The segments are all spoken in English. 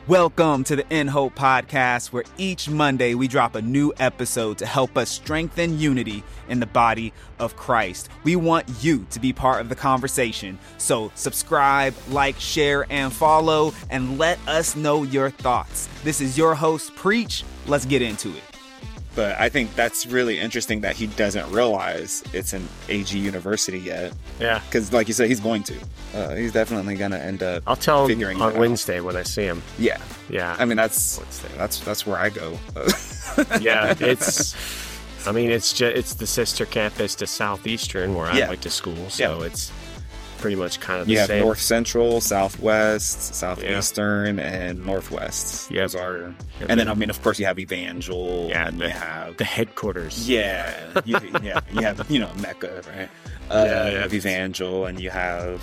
Welcome to the In Hope Podcast, where each Monday we drop a new episode to help us strengthen unity in the body of Christ. We want you to be part of the conversation. So subscribe, like, share, and follow, and let us know your thoughts. This is your host, Preach. Let's get into it. But I think that's really interesting that he doesn't realize it's an AG university yet. Yeah. Because like you said, he's going to. He's definitely going to end up I'll tell him figuring on it out. Wednesday when I see him. Yeah. Yeah. I mean, that's where I go. Yeah. It's the sister campus to Southeastern where I went to school. So it's pretty much kind of the you same. have North Central, Southwest, Southeastern, and Northwest. Yep. Those are, and then I mean, of course, you have Evangel. Yeah, and you have the headquarters. Yeah, you have Mecca, right? You have Evangel, and you have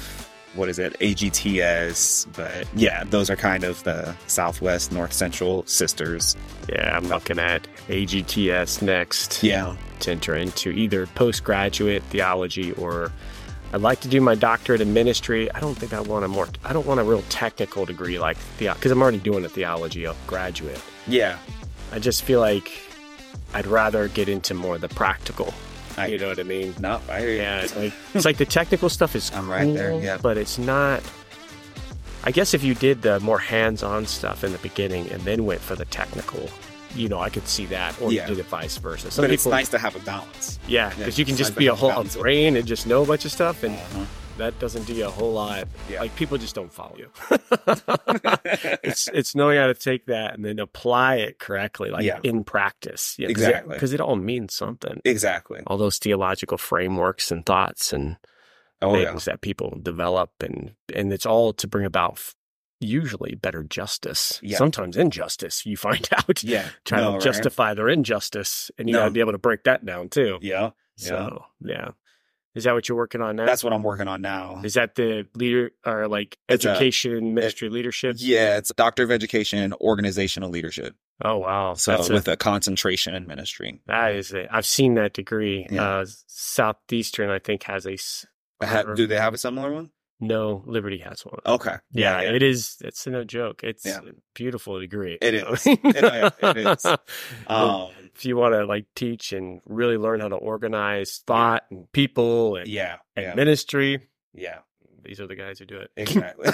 AGTS. But yeah, those are kind of the Southwest, North Central sisters. Yeah, I'm looking at AGTS next. Yeah, to enter into either postgraduate theology or. I'd like to do my doctorate in ministry. I don't want a real technical degree like because I'm already doing a theology graduate. Yeah. I just feel like I'd rather get into more of the practical. You know what I mean? No, I hear you. Yeah, it's like the technical stuff is I'm cool, right there, yeah. But it's not. I guess if you did the more hands-on stuff in the beginning and then went for the technical, I could see that, or you did it vice versa. But it's nice to have a balance. Yeah, because you can just be a brain and just know a bunch of stuff, and that doesn't do you a whole lot. Yeah. Like, people just don't follow you. It's knowing how to take that and then apply it correctly, in practice. Yeah, exactly. Because it all means something. Exactly. All those theological frameworks and thoughts and things that people develop, and it's all to bring about usually better justice. Yeah. Sometimes injustice, you find out. Yeah. Trying to justify their injustice, and you got to be able to break that down too. Yeah. So, yeah. Is that what you're working on now? That's what I'm working on now. Is that the leader or education ministry leadership? Yeah, it's a Doctor of Education and Organizational Leadership. Oh, wow. So with a concentration in ministry. That is it. I've seen that degree. Yeah. Southeastern, I think, has do they have a similar one? No, Liberty has one. Okay. Yeah. It is. It's no joke. It's a beautiful degree. It is. It is. If you want to teach and really learn how to organize thought and people and, and ministry. Yeah. These are the guys who do it. Exactly.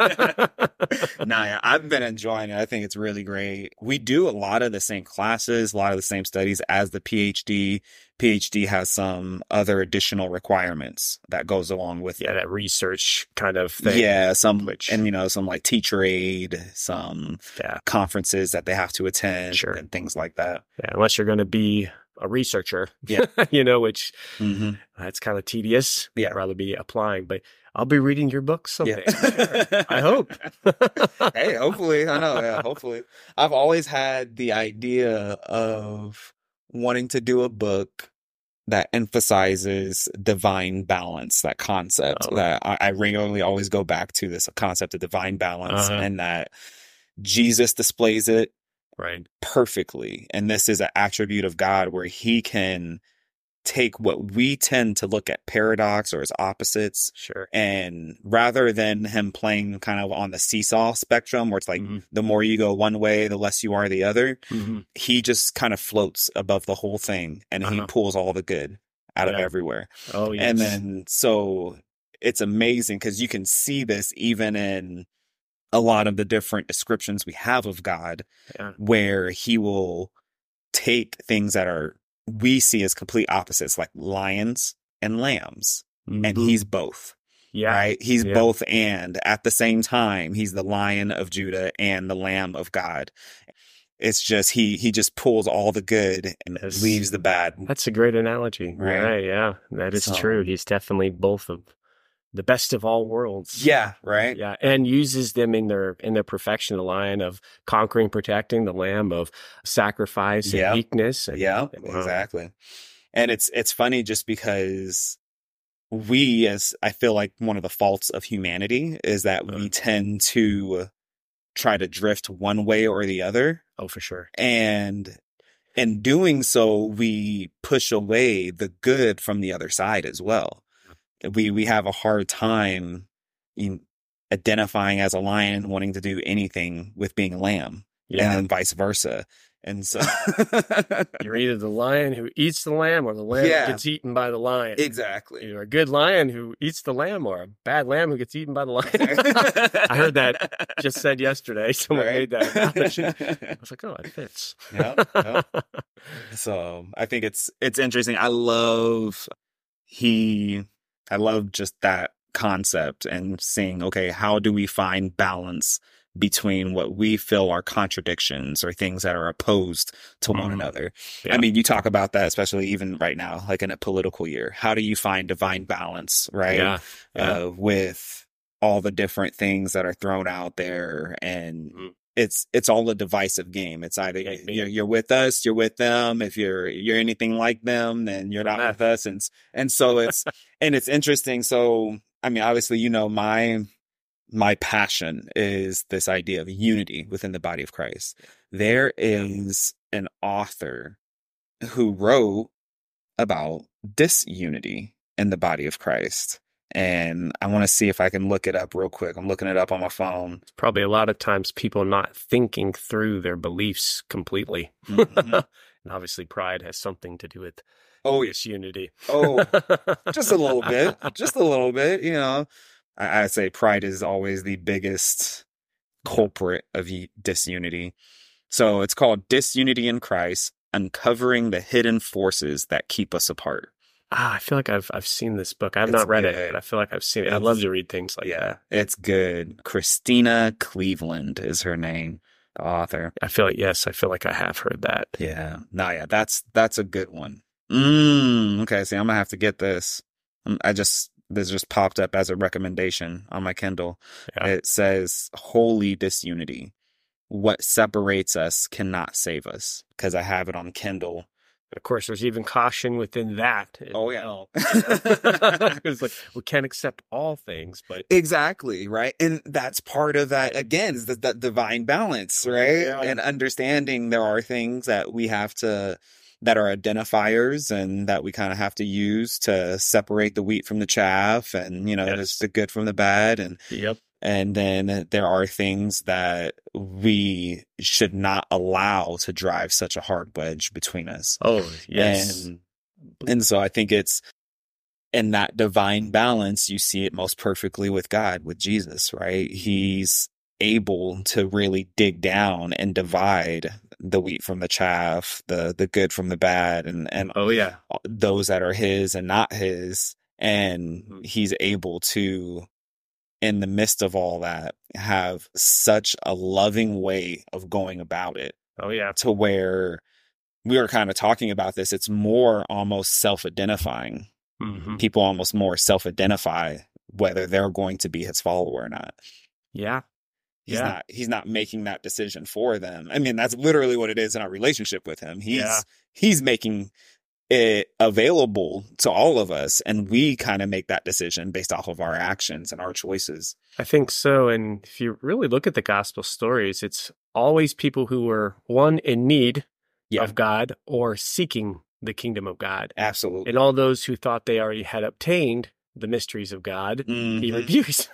I've been enjoying it. I think it's really great. We do a lot of the same classes, a lot of the same studies as the PhD. PhD has some other additional requirements that goes along with it. Yeah, that research kind of thing. Yeah, some like teacher aid, some conferences that they have to attend, and things like that. Yeah, unless you're going to be a researcher, which that's kind of tedious. Yeah, I'd rather be applying, but I'll be reading your book someday. Yeah. I hope. Hey, hopefully. I know. Yeah, hopefully. I've always had the idea of wanting to do a book that emphasizes divine balance, that concept that I regularly always go back to, this concept of divine balance, and that Jesus displays it perfectly. And this is an attribute of God where he can take what we tend to look at paradox or as opposites. Sure. And rather than him playing kind of on the seesaw spectrum where it's like the more you go one way, the less you are the other, he just kind of floats above the whole thing, and he pulls all the good out of everywhere. Oh, yes. And then so it's amazing because you can see this even in a lot of the different descriptions we have of God, where he will take things that we see as complete opposites, like lions and lambs, and he's both. Yeah. Right? He's both, and at the same time, he's the Lion of Judah and the Lamb of God. It's just he just pulls all the good and leaves the bad. That's a great analogy. Right? Yeah, that is true. He's definitely both of the best of all worlds. Yeah, right. Yeah, and uses them in their perfection. The Lion of conquering, protecting, the Lamb of sacrifice and meekness. And, exactly. And it's funny just because I feel like one of the faults of humanity is that we tend to try to drift one way or the other. Oh, for sure. And in doing so, we push away the good from the other side as well. We have a hard time identifying as a lion, wanting to do anything with being a lamb, Yeah. and vice versa. And so You're either the lion who eats the lamb or the lamb Yeah. who gets eaten by the lion. exactly. You're a good lion who eats the lamb or a bad lamb who gets eaten by the lion. I heard that just said yesterday. Someone Right? made that analogy. I was like, oh, it fits. Yep. So I think it's interesting. I love just that concept and seeing, okay, how do we find balance between what we feel are contradictions or things that are opposed to one another. Yeah. I mean, you talk about that, especially even right now, like in a political year. How do you find divine balance, right? Yeah. With all the different things that are thrown out there, and it's all a divisive game. It's either you're with us, you're with them. If you're anything like them, then you're not with us. And so it's and it's interesting. So I mean, obviously, you know, my passion is this idea of unity within the body of Christ. There is an author who wrote about disunity in the body of Christ. And I want to see if I can look it up real quick. I'm looking it up on my phone. It's probably a lot of times people not thinking through their beliefs completely. Mm-hmm. And obviously pride has something to do with disunity. Just a little bit. Just a little bit, you know. I'd say pride is always the biggest culprit of disunity. So it's called Disunity in Christ, Uncovering the Hidden Forces That Keep Us Apart. I feel like I've seen this book. I've It's not read it, good. but I feel like I've seen it. I love to read things like that. It's good. Christina Cleveland is her name, the author. I feel like I have heard that. Yeah. No, yeah, that's a good one. Okay, see, I'm gonna have to get this. This just popped up as a recommendation on my Kindle. Yeah. It says, Holy Disunity. What separates us cannot save us. Because I have it on Kindle. Of course, there's even caution within that. Oh, yeah. It's like, we can't accept all things, but... Exactly, right? And that's part of that, again, is that divine balance, right? Yeah. And understanding there are things that we have to... that are identifiers and that we kind of have to use to separate the wheat from the chaff, and, you know, just the good from the bad. And And then there are things that we should not allow to drive such a hard wedge between us. Oh, yes. And so I think it's in that divine balance, you see it most perfectly with God, with Jesus, right? He's able to really dig down and divide the wheat from the chaff, the good from the bad, and those that are his and not his. And he's able to, in the midst of all that, have such a loving way of going about it. Oh, yeah. To where we were kind of talking about this, it's more almost self-identifying. Mm-hmm. People almost more self-identify whether they're going to be his follower or not. Yeah. He's not making that decision for them. I mean, that's literally what it is in our relationship with him. He's making it available to all of us, and we kind of make that decision based off of our actions and our choices. I think so. And if you really look at the gospel stories, it's always people who were, one, in need of God or seeking the kingdom of God. Absolutely. And all those who thought they already had obtained the mysteries of God, he rebukes.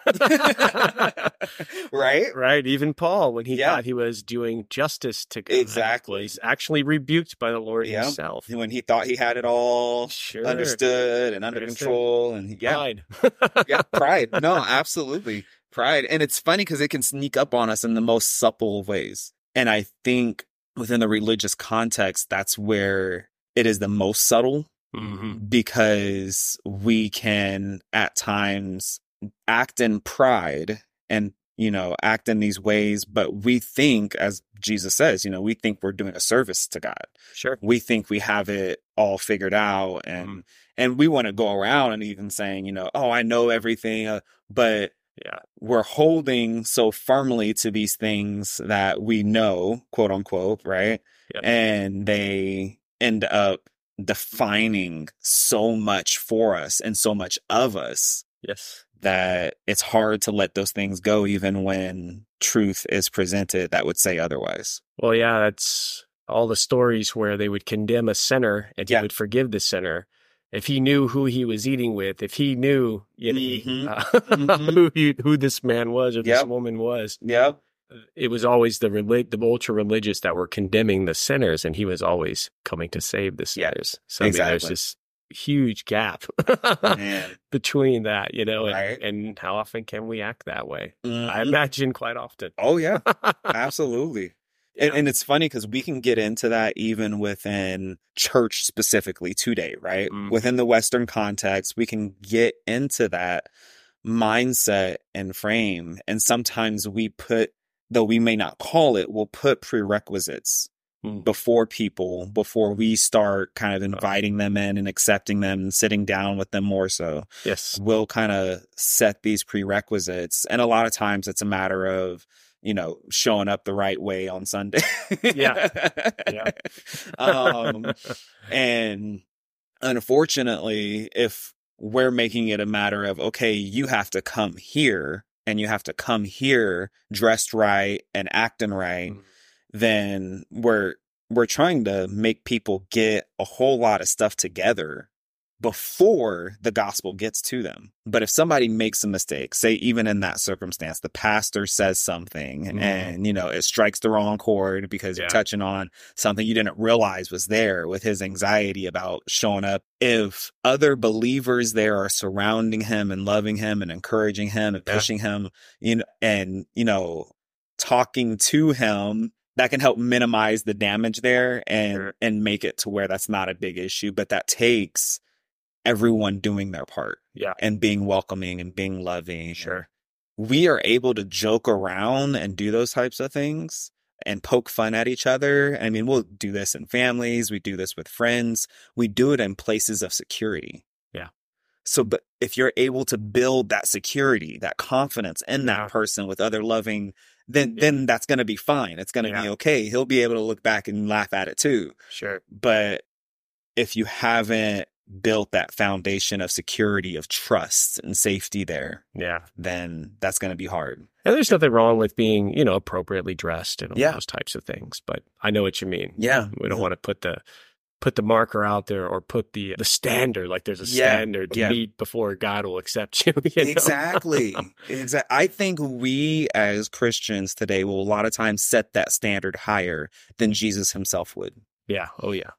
Right? Even Paul, when he thought he was doing justice to God, was actually rebuked by the Lord himself. When he thought he had it all understood and under control. And pride. Pride. No, absolutely. Pride. And it's funny because it can sneak up on us in the most supple ways. And I think within the religious context, that's where it is the most subtle. Mm-hmm. Because we can at times act in pride and, you know, act in these ways, but we think, as Jesus says, you know, we think we're doing a service to God. Sure. We think we have it all figured out, and we want to go around and even saying, you know, oh, I know everything, but we're holding so firmly to these things that we know, quote unquote, right? Yep. And they end up defining so much for us and so much of us, that it's hard to let those things go, even when truth is presented that would say otherwise. Well, yeah, that's all the stories where they would condemn a sinner and he would forgive the sinner. if he knew who he was eating with, if he knew Mhm. who this man was or this Yep. woman was, Yep. it was always the ultra religious that were condemning the sinners, and he was always coming to save the sinners. So I mean, there's exactly. this huge gap Man. between that, Right. and how often can we act that way? I Mhm. imagine quite often. Oh, yeah. Absolutely. And it's funny because we can get into that even within church specifically today, right? Mhm. Within the Western context, we can get into that mindset and frame. And sometimes though we may not call it, we'll put prerequisites Mm. before we start kind of inviting them in and accepting them and sitting down with them more so. Yes. We'll kind of set these prerequisites. And a lot of times it's a matter of, showing up the right way on Sunday. Yeah. And unfortunately, if we're making it a matter of, okay, you have to come here and you have to come here dressed right and acting right, Mhm. then we're trying to make people get a whole lot of stuff together before the gospel gets to them. But if somebody makes a mistake, say even in that circumstance, the pastor says something Mhm. and, it strikes the wrong chord because you're Yeah. touching on something you didn't realize was there with his anxiety about showing up. If other believers there are surrounding him and loving him and encouraging him and Yeah. pushing him, talking to him, that can help minimize the damage there Sure. and make it to where that's not a big issue. But that takes everyone doing their part Yeah. and being welcoming and being loving. Sure. We are able to joke around and do those types of things and poke fun at each other. I mean, we'll do this in families. We do this with friends. We do it in places of security. Yeah. So, but if you're able to build that security, that confidence in Yeah. that person with other loving, then that's going to be fine. It's going to Yeah. be okay. He'll be able to look back and laugh at it too. Sure. But if you haven't built that foundation of security, of trust and safety there, Yeah. then that's going to be hard. And there's nothing wrong with being, appropriately dressed and all Yeah. those types of things. But I know what you mean. Yeah. We don't want to put the marker out there or put the standard, like there's a standard to meet before God will accept you. Exactly. I think we as Christians today will a lot of times set that standard higher than Jesus himself would. Yeah. Oh yeah.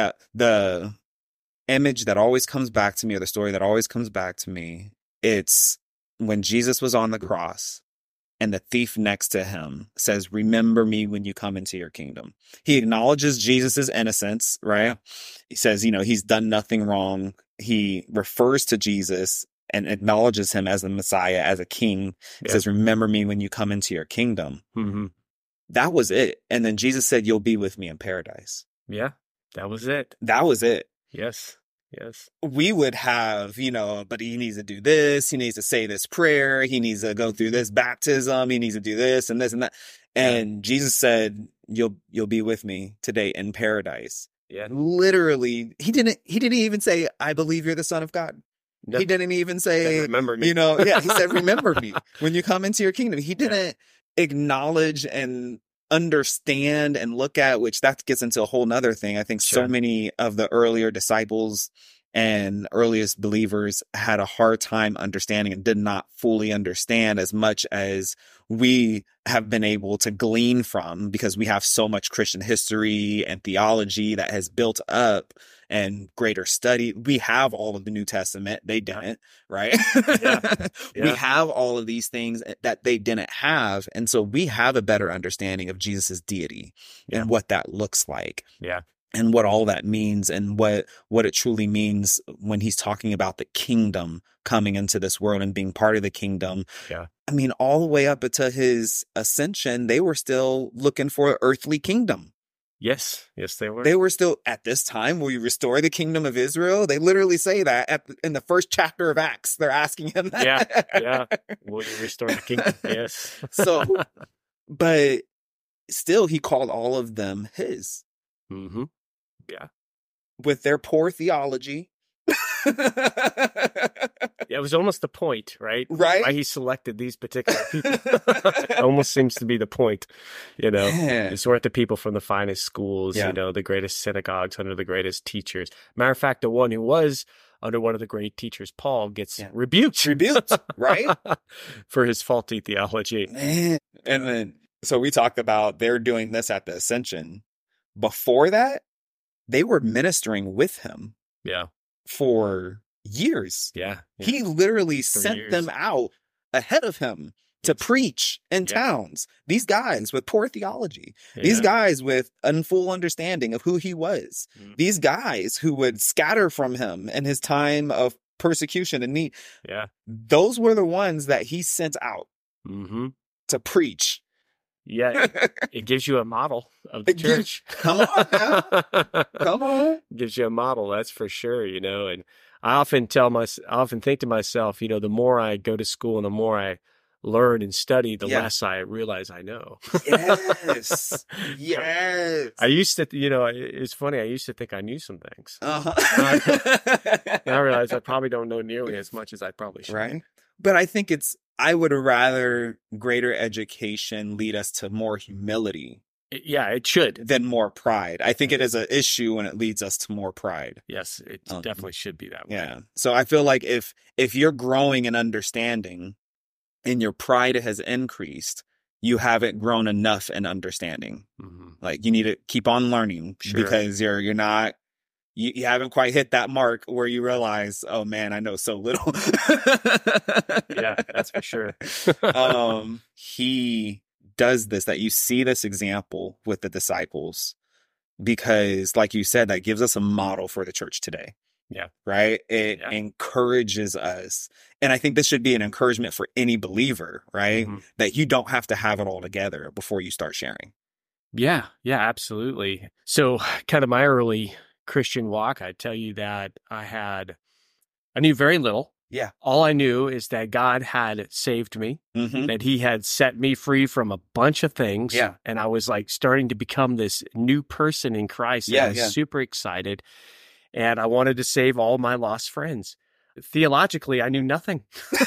The image that always comes back to me, or the story that always comes back to me, it's when Jesus was on the cross and the thief next to him says, "Remember me when you come into your kingdom." He acknowledges Jesus's innocence, right? He says, he's done nothing wrong. He refers to Jesus and acknowledges him as the Messiah, as a king. He Yeah. says, "Remember me when you come into your kingdom." Mm-hmm. That was it. And then Jesus said, "You'll be with me in paradise." Yeah. That was it. That was it. Yes. Yes. We would have, but he needs to do this. He needs to say this prayer. He needs to go through this baptism. He needs to do this and this and that. And Jesus said, you'll be with me today in paradise. Yeah. Literally, he didn't even say, "I believe you're the Son of God." No. He didn't even say, Remember me. he said, "Remember me when you come into your kingdom." He didn't acknowledge and understand and look at, which that gets into a whole nother thing. I think so Sure. many of the earlier disciples and earliest believers had a hard time understanding and did not fully understand as much as we have been able to glean from, because we have so much Christian history and theology that has built up and greater study. We have all of the New Testament. They didn't, right? Yeah. We have all of these things that they didn't have. And so we have a better understanding of Jesus's deity Yeah. and what that looks like. Yeah. And what all that means and what it truly means when he's talking about the kingdom coming into this world and being part of the kingdom. Yeah. I mean, all the way up until his ascension, they were still looking for an earthly kingdom. Yes. Yes, they were. They were still, at this time, will you restore the kingdom of Israel? They literally say that in the first chapter of Acts. They're asking him that. Yeah. Will you restore the kingdom? Yes. So, but still, he called all of them his. Mm-hmm. Yeah. With their poor theology. It was almost the point, right? Right? Why he selected these particular people. It almost seems to be the point, Man. These weren't the people from the finest schools, Yeah. The greatest synagogues under the greatest teachers. Matter of fact, the one who was under one of the great teachers, Paul, gets rebuked. Rebuked, right? For his faulty theology. Man. And then, so we talked about they're doing this at the Ascension. Before that, they were ministering with him Yeah. for years. Yeah. He literally sent years. them out ahead of him to preach in towns. These guys with poor theology, these guys with full understanding of who he was, these guys who would scatter from him in his time of persecution and need. Yeah. Those were the ones that he sent out to preach. Yeah. It gives you a model of the church. Come on now. Come on. Gives you a model, that's for sure, and I often think to myself, the more I go to school and the more I learn and study, the less I realize I know. Yes. Yes. I used to, it's funny. I used to think I knew some things. Uh-huh. And I realize I probably don't know nearly as much as I probably should. Right. But I think I would rather greater education lead us to more humility. It should. Than more pride. I think it is an issue when it leads us to more pride. Yes, it definitely should be that way. Yeah. So I feel like if you're growing in understanding and your pride has increased, you haven't grown enough in understanding. Like you need to keep on learning because you're not, you haven't quite hit that mark where you realize, oh man, I know so little. Yeah, that's for sure. He does this, that you see this example with the disciples, because like you said, that gives us a model for the church today. Yeah. Right. It encourages us. And I think this should be an encouragement for any believer, right? That you don't have to have it all together before you start sharing. Yeah. Yeah, absolutely. So kind of my early Christian walk, I tell you that I knew very little. Yeah. All I knew is that God had saved me, that he had set me free from a bunch of things. Yeah. And I was like starting to become this new person in Christ. Yeah. I was super excited. And I wanted to save all my lost friends. Theologically, I knew nothing.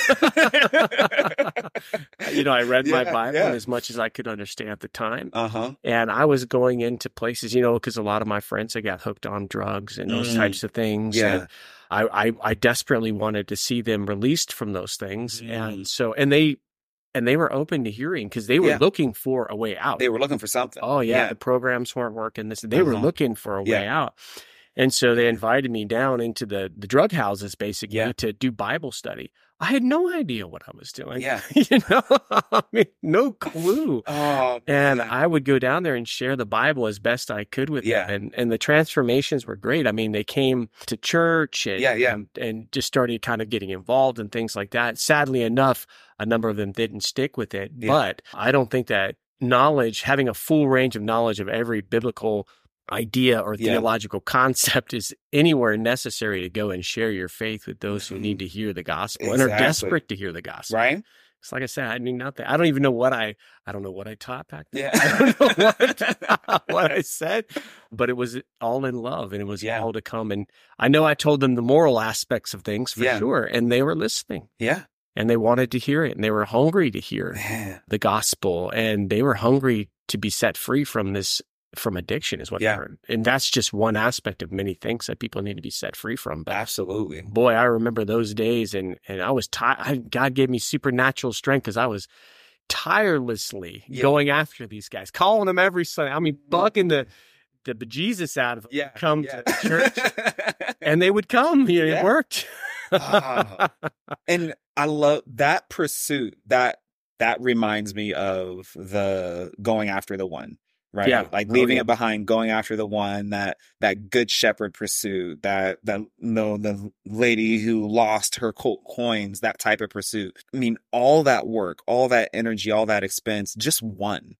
I read my Bible as much as I could understand at the time. And I was going into places, because a lot of my friends had got hooked on drugs and those types of things. Yeah. And I desperately wanted to see them released from those things. And so, and they were open to hearing because they were looking for a way out. They were looking for something. Oh, yeah. The programs weren't working. They were looking for a way out. And so they invited me down into the drug houses, basically, to do Bible study. I had no idea what I was doing. Yeah. I mean, no clue. Oh, and I would go down there and share the Bible as best I could with them. And the transformations were great. I mean, they came to church and just started kind of getting involved and things like that. Sadly enough, a number of them didn't stick with it. Yeah. But I don't think that having a full range of knowledge of every biblical idea or theological concept is anywhere necessary to go and share your faith with those who need to hear the gospel and are desperate to hear the gospel. Right. It's like I said, I knew nothing. I don't even know what I don't know what I taught back then. Yeah. I don't know what I said, but it was all in love and it was all to come. And I know I told them the moral aspects of things for sure. And they were listening. Yeah. And they wanted to hear it and they were hungry to hear the gospel and they were hungry to be set free from addiction is what they heard. And that's just one aspect of many things that people need to be set free from. But absolutely. Boy, I remember those days and I was God gave me supernatural strength because I was tirelessly going after these guys, calling them every Sunday. I mean, bugging the bejesus out of them to come to church. And they would come. It worked. And I love that pursuit. That reminds me of the going after the one. Right. Yeah. Like leaving it behind, going after the one, that good shepherd pursuit, the lady who lost her coins, that type of pursuit. I mean, all that work, all that energy, all that expense, just one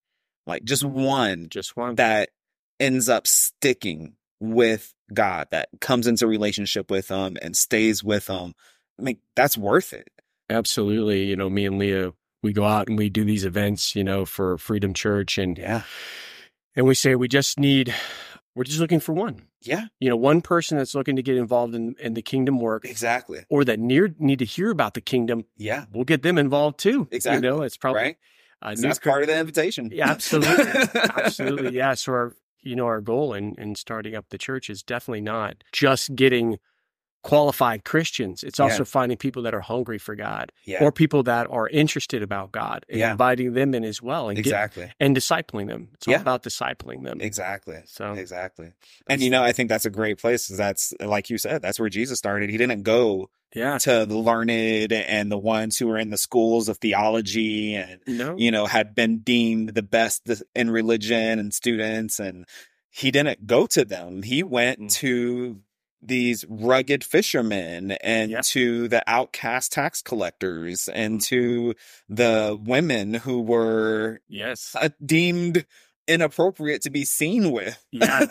that ends up sticking with God, that comes into relationship with him and stays with him. I mean, that's worth it. Absolutely. Me and Leah, we go out and we do these events, for Freedom Church and we say we just need We're just looking for one. Yeah, One person that's looking to get involved in the kingdom work, exactly. or that need to hear about the kingdom. Yeah, We'll get them involved too. exactly. It's probably Right. That's part of the invitation. Yeah, absolutely. Absolutely. Yeah. So our goal in starting up the church is definitely not just getting qualified Christians. It's also finding people that are hungry for God, or people that are interested about God, and inviting them in as well, and and discipling them. It's all about discipling them. Exactly. So exactly. And I think that's a great place. That's, like you said, that's where Jesus started. He didn't go to the learned and the ones who were in the schools of theology and had been deemed the best in religion and students, and he didn't go to them. He went to these rugged fishermen and to the outcast tax collectors and to the women who were deemed inappropriate to be seen with.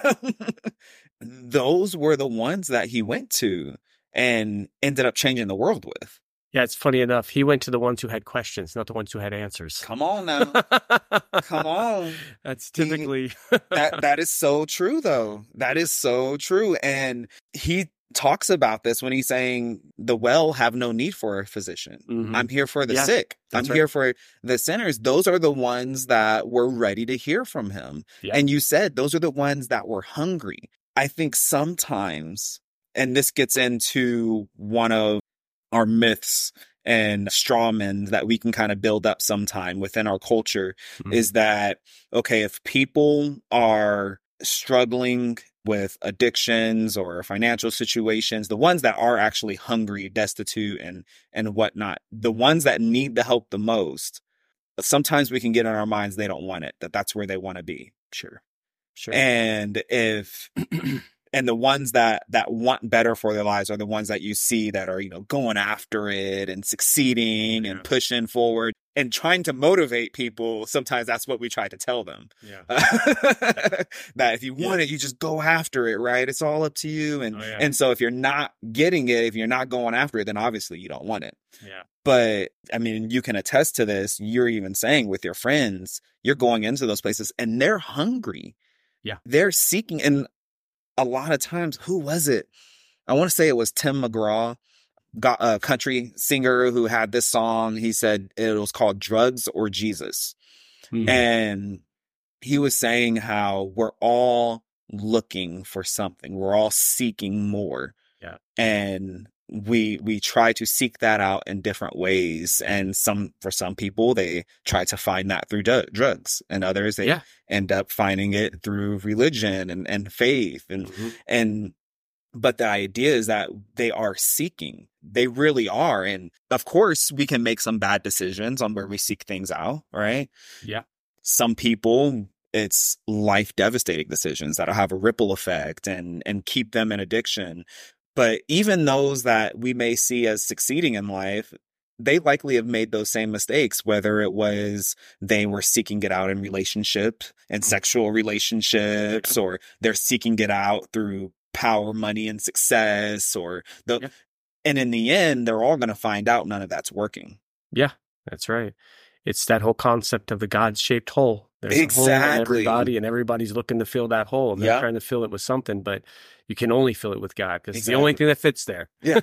Those were the ones that he went to and ended up changing the world with. Yeah, it's funny enough. He went to the ones who had questions, not the ones who had answers. Come on now. Come on. That's typically... that is so true, though. That is so true. And he talks about this when he's saying, the well have no need for a physician. Mm-hmm. I'm here for the sick. I'm here for the sinners. Those are the ones that were ready to hear from him. Yeah. And you said those are the ones that were hungry. I think sometimes, and this gets into one of our myths and straw men that we can kind of build up sometime within our culture, is that, okay, if people are struggling with addictions or financial situations, the ones that are actually hungry, destitute, and whatnot, the ones that need the help the most, sometimes we can get in our minds they don't want it, that's where they want to be. Sure. And and the ones that want better for their lives are the ones that you see that are, going after it and succeeding and pushing forward and trying to motivate people. Sometimes that's what we try to tell them. Yeah. That if you want it, you just go after it, right? It's all up to you. And so if you're not getting it, if you're not going after it, then obviously you don't want it. Yeah. But I mean, you can attest to this. You're even saying with your friends, you're going into those places and they're hungry. Yeah. They're seeking. And a lot of times, who was it? I want to say it was Tim McGraw, a country singer who had this song. He said it was called Drugs or Jesus. Mm-hmm. And he was saying how we're all looking for something. We're all seeking more. Yeah. And we try to seek that out in different ways. And for some people, they try to find that through drugs, and others, they end up finding it through religion and faith. But the idea is that they are seeking. They really are. And of course, we can make some bad decisions on where we seek things out, right? Yeah. Some people, it's life devastating decisions that'll have a ripple effect and keep them in addiction. But even those that we may see as succeeding in life, they likely have made those same mistakes, whether it was they were seeking it out in relationships and sexual relationships, or they're seeking it out through power, money, and success, and in the end, they're all going to find out none of that's working. Yeah, that's right. It's that whole concept of the God-shaped hole. There's a hole in everybody, and everybody's looking to fill that hole, and they're trying to fill it with something, but you can only fill it with God, because it's the only thing that fits there. Yeah.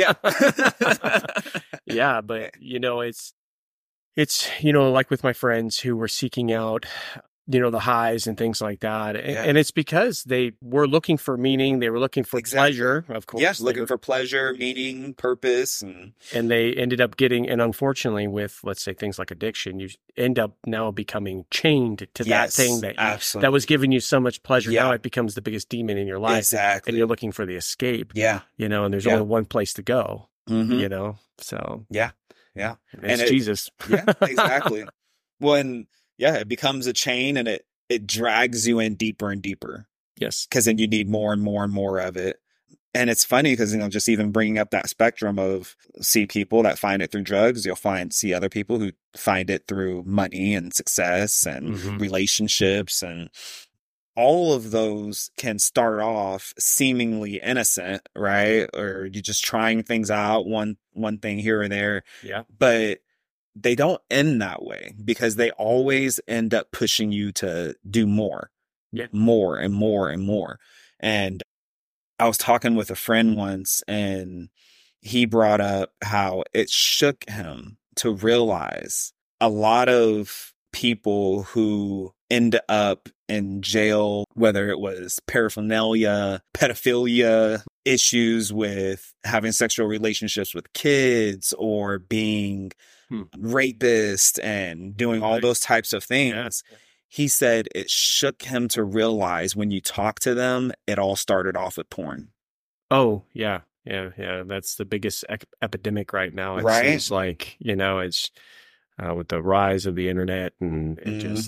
Yeah, but it's like with my friends who were seeking out the highs and things like that. And it's because they were looking for meaning. They were looking for pleasure, of course. Yes, looking for pleasure, meaning, purpose. And they ended up getting, and unfortunately with, let's say, things like addiction, you end up now becoming chained to that thing that was giving you so much pleasure. Yeah. Now it becomes the biggest demon in your life. Exactly. And you're looking for the escape. Yeah. And there's only one place to go, so. Yeah. Yeah. It's Jesus. Yeah, exactly. Well, it becomes a chain, and it drags you in deeper and deeper. Yes. Because then you need more and more and more of it. And it's funny because, just even bringing up that spectrum of see people that find it through drugs, see other people who find it through money and success and relationships, and all of those can start off seemingly innocent, right? Or you're just trying things out, one thing here or there. Yeah. But they don't end that way, because they always end up pushing you to do more. more and more and more. And I was talking with a friend once, and he brought up how it shook him to realize a lot of people who end up in jail, whether it was paraphernalia, pedophilia, issues with having sexual relationships with kids, or being rapist and doing all those types of things. Yeah. He said it shook him to realize when you talk to them, it all started off with porn. Oh, yeah. Yeah. That's the biggest epidemic right now. It Right. seems like, it's with the rise of the internet, and it just,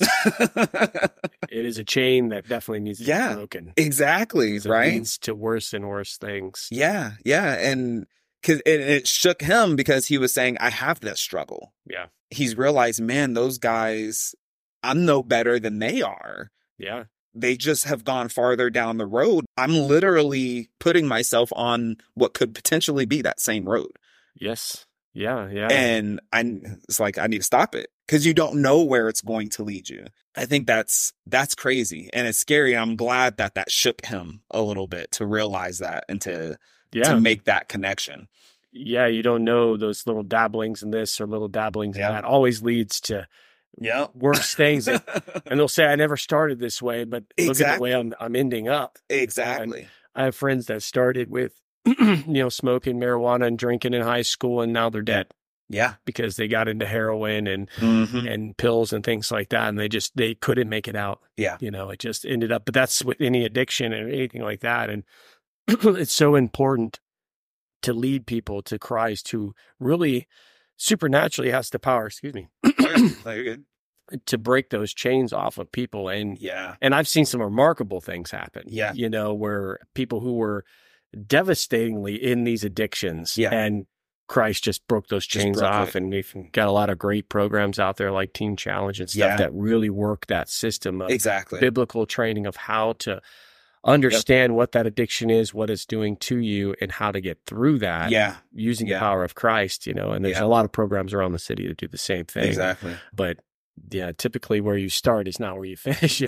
it is a chain that definitely needs to be broken. Exactly. It Right. leads to worse and worse things. Yeah. And because it shook him, because he was saying, I have this struggle. Yeah. He's realized, man, those guys, I'm no better than they are. Yeah. They just have gone farther down the road. I'm literally putting myself on what could potentially be that same road. Yes. Yeah. Yeah. And it's like, I need to stop it, because you don't know where it's going to lead you. I think that's crazy, and it's scary. I'm glad that shook him a little bit to realize that, and to make that connection. Yeah. You don't know, those little dabblings in this or little dabblings in that always leads to worse things. And they'll say, I never started this way, but look at the way I'm ending up. Exactly. And I have friends that started with, smoking marijuana and drinking in high school, and now they're dead. Yeah. Because they got into heroin and pills and things like that. And they couldn't make it out. Yeah. It just ended up, but that's with any addiction and anything like that. And it's so important to lead people to Christ, who really supernaturally has the power, You're good. to break those chains off of people. And I've seen some remarkable things happen. Yeah. Where people who were devastatingly in these addictions, and Christ just broke those chains off. And we've got a lot of great programs out there like Teen Challenge and stuff that really work that system of biblical training of how to understand what that addiction is, what it's doing to you, and how to get through that using the power of Christ, and there's a lot of programs around the city that do the same thing. Exactly. But typically where you start is not where you finish. If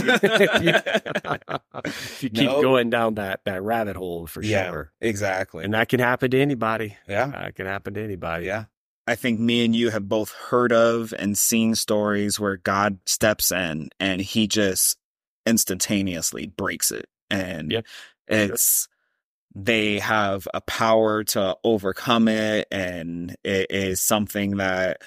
you keep going down that rabbit hole, for sure. Exactly. And that can happen to anybody. Yeah. It can happen to anybody. Yeah. I think me and you have both heard of and seen stories where God steps in and he just instantaneously breaks it. And they have a power to overcome it. And it is something that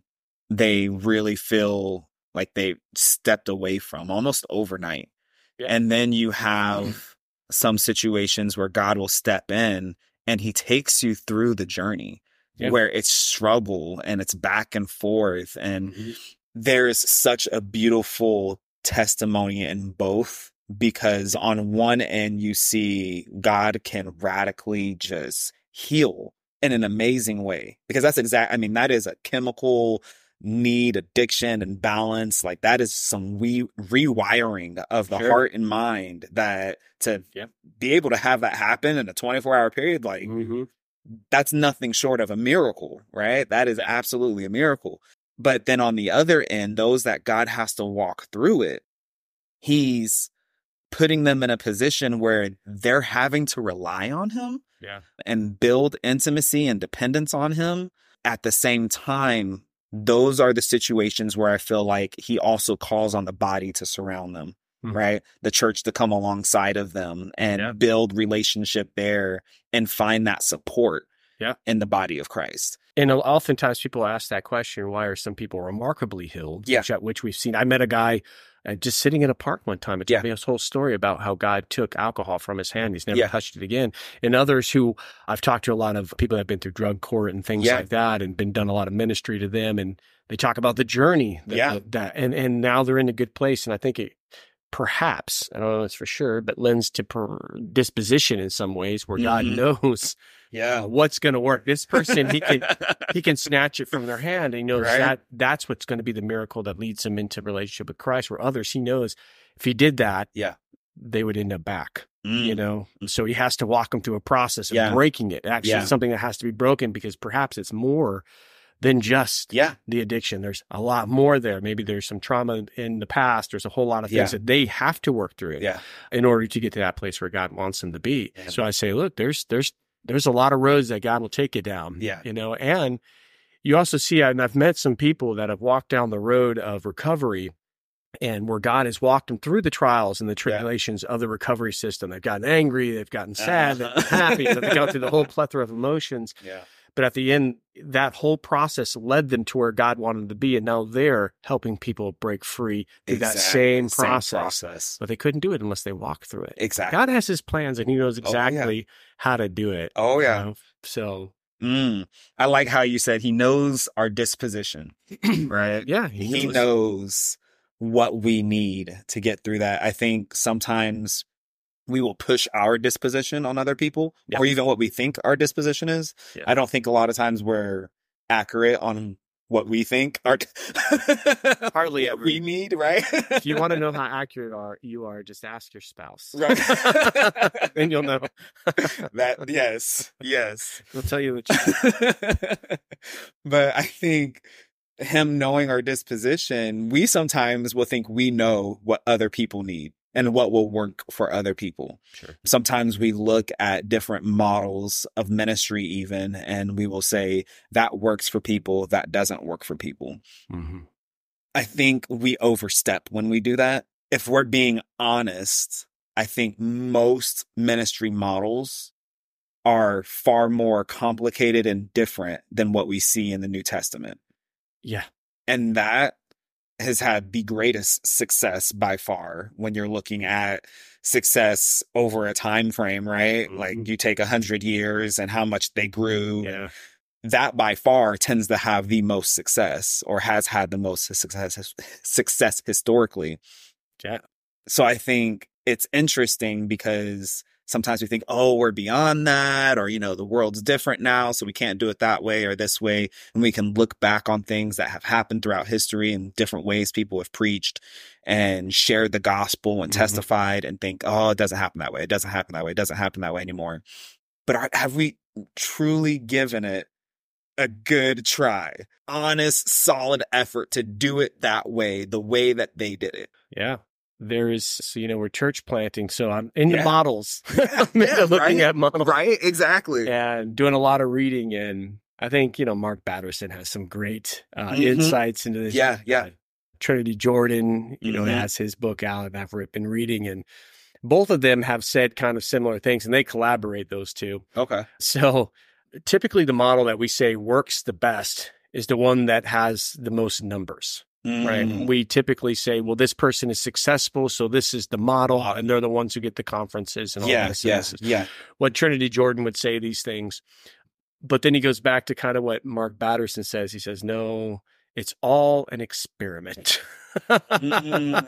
they really feel like they stepped away from almost overnight. Yeah. And then you have some situations where God will step in and he takes you through the journey where it's struggle and it's back and forth. And there's such a beautiful testimony in both, because on one end, you see God can radically just heal in an amazing way, because that is a chemical need, addiction, and balance. Like, that is some rewiring of the heart and mind, that to be able to have that happen in a 24-hour period, like that's nothing short of a miracle, right? That is absolutely a miracle. But then on the other end, those that God has to walk through it, he's putting them in a position where they're having to rely on him and build intimacy and dependence on him. At the same time, those are the situations where I feel like he also calls on the body to surround them, right? The church to come alongside of them and build relationship there and find that support in the body of Christ. And oftentimes people ask that question, why are some people remarkably healed? Which we've seen. I met a guy just sitting in a park one time. It told me his whole story about how God took alcohol from his hand. He's never touched it again. And others who I've talked to, a lot of people that have been through drug court and things like that, and been done a lot of ministry to them. And they talk about the journey and now they're in a good place. And I think it perhaps, I don't know this for sure, but lends to disposition in some ways, where God knows what's going to work. This person, he can snatch it from their hand, and he knows that's what's going to be the miracle that leads him into relationship with Christ. Where others, he knows if he did that, they would end up back. So he has to walk them through a process of breaking it. Actually, it's something that has to be broken, because perhaps it's more than just Yeah. the addiction. There's a lot more there. Maybe there's some trauma in the past. There's a whole lot of things that they have to work through Yeah. in order to get to that place where God wants them to be. Yeah. So I say, look, there's a lot of roads that God will take you down. Yeah. And you also see, and I've met some people that have walked down the road of recovery, and where God has walked them through the trials and the tribulations of the recovery system. They've gotten angry, they've gotten sad, they've been happy, they've gone through the whole plethora of emotions. Yeah. But at the end, that whole process led them to where God wanted them to be. And now they're helping people break free through that same process. But they couldn't do it unless they walked through it. Exactly. God has his plans and he knows exactly how to do it. Oh, yeah. You know? So. I like how you said he knows our disposition, right? Yeah. He knows what we need to get through that. I think sometimes we will push our disposition on other people or even what we think our disposition is. Yeah. I don't think a lot of times we're accurate on what we think hardly ever we need, right? If you want to know how accurate you are, just ask your spouse. Right. Then you'll know. Yes. He'll tell you the truth. But I think him knowing our disposition, we sometimes will think we know what other people need and what will work for other people. Sure. Sometimes we look at different models of ministry even, and we will say that works for people, that doesn't work for people. Mm-hmm. I think we overstep when we do that. If we're being honest, I think most ministry models are far more complicated and different than what we see in the New Testament. Yeah. And that has had the greatest success by far when you're looking at success over a time frame, right? Mm-hmm. Like you take 100 years and how much they grew. Yeah. That by far tends to have the most success or has had the most success historically. Yeah. So I think it's interesting because sometimes we think, oh, we're beyond that, or, you know, the world's different now, so we can't do it that way or this way. And we can look back on things that have happened throughout history in different ways people have preached and shared the gospel and testified and think, oh, it doesn't happen that way. It doesn't happen that way. It doesn't happen that way anymore. But have we truly given it a good try, honest, solid effort to do it that way, the way that they did it? Yeah. We're church planting. So I'm into models. Looking at models. Right. Exactly. And doing a lot of reading. And I think, Mark Batterson has some great insights into this. Yeah. Trinity Jordan, has his book out and I've been reading, and both of them have said kind of similar things, and they collaborate, those two. Okay. So typically the model that we say works the best is the one that has the most numbers. Right. We typically say, well, this person is successful, so this is the model, and they're the ones who get the conferences and all this. Yeah. What Trinity Jordan would say these things. But then he goes back to kind of what Mark Batterson says. He says, no, it's all an experiment. Come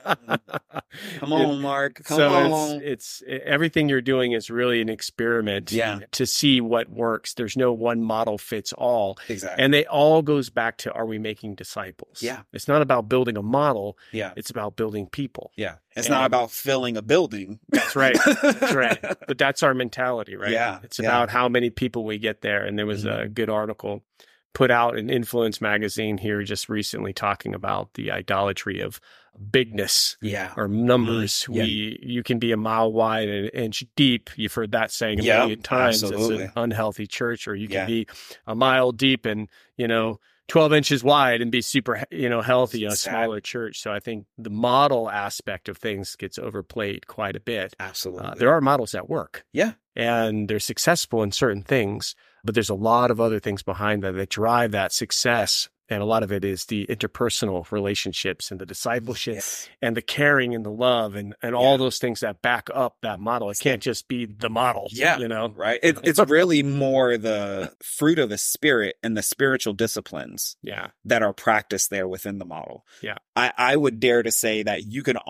on, Mark. Come on. It's everything you're doing is really an experiment to see what works. There's no one model fits all. Exactly. And they all goes back to, are we making disciples? Yeah. It's not about building a model. Yeah. It's about building people. Yeah. It's not about filling a building. That's right. That's right. But that's our mentality, right? Yeah. It's about how many people we get there. And there was a good article put out in Influence magazine here just recently talking about the idolatry of bigness or numbers. You can be a mile wide and an inch deep. You've heard that saying a million times. Absolutely. It's an unhealthy church. Or you can be a mile deep and, 12 inches wide and be super, healthy, a smaller church. So I think the model aspect of things gets overplayed quite a bit. Absolutely. There are models that work. Yeah. And they're successful in certain things, but there's a lot of other things behind that drive that success. And a lot of it is the interpersonal relationships and the discipleship and the caring and the love and all those things that back up that model. It can't just be the model, right? It's really more the fruit of the Spirit and the spiritual disciplines that are practiced there within the model. Yeah. I would dare to say that you could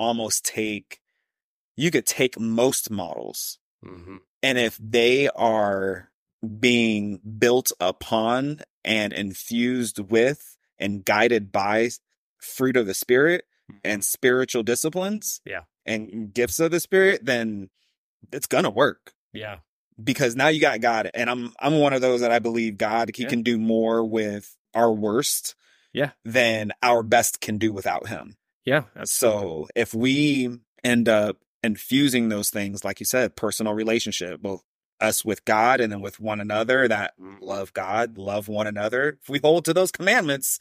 take most models, and if they are being built upon and infused with and guided by fruit of the Spirit and spiritual disciplines and gifts of the Spirit, then it's gonna work. Because now you got God. And I'm one of those that I believe God, he can do more with our worst, then our best can do without him. Yeah. So if we end up infusing those things, like you said, personal relationship, both us with God and then with one another, that love God, love one another, if we hold to those commandments.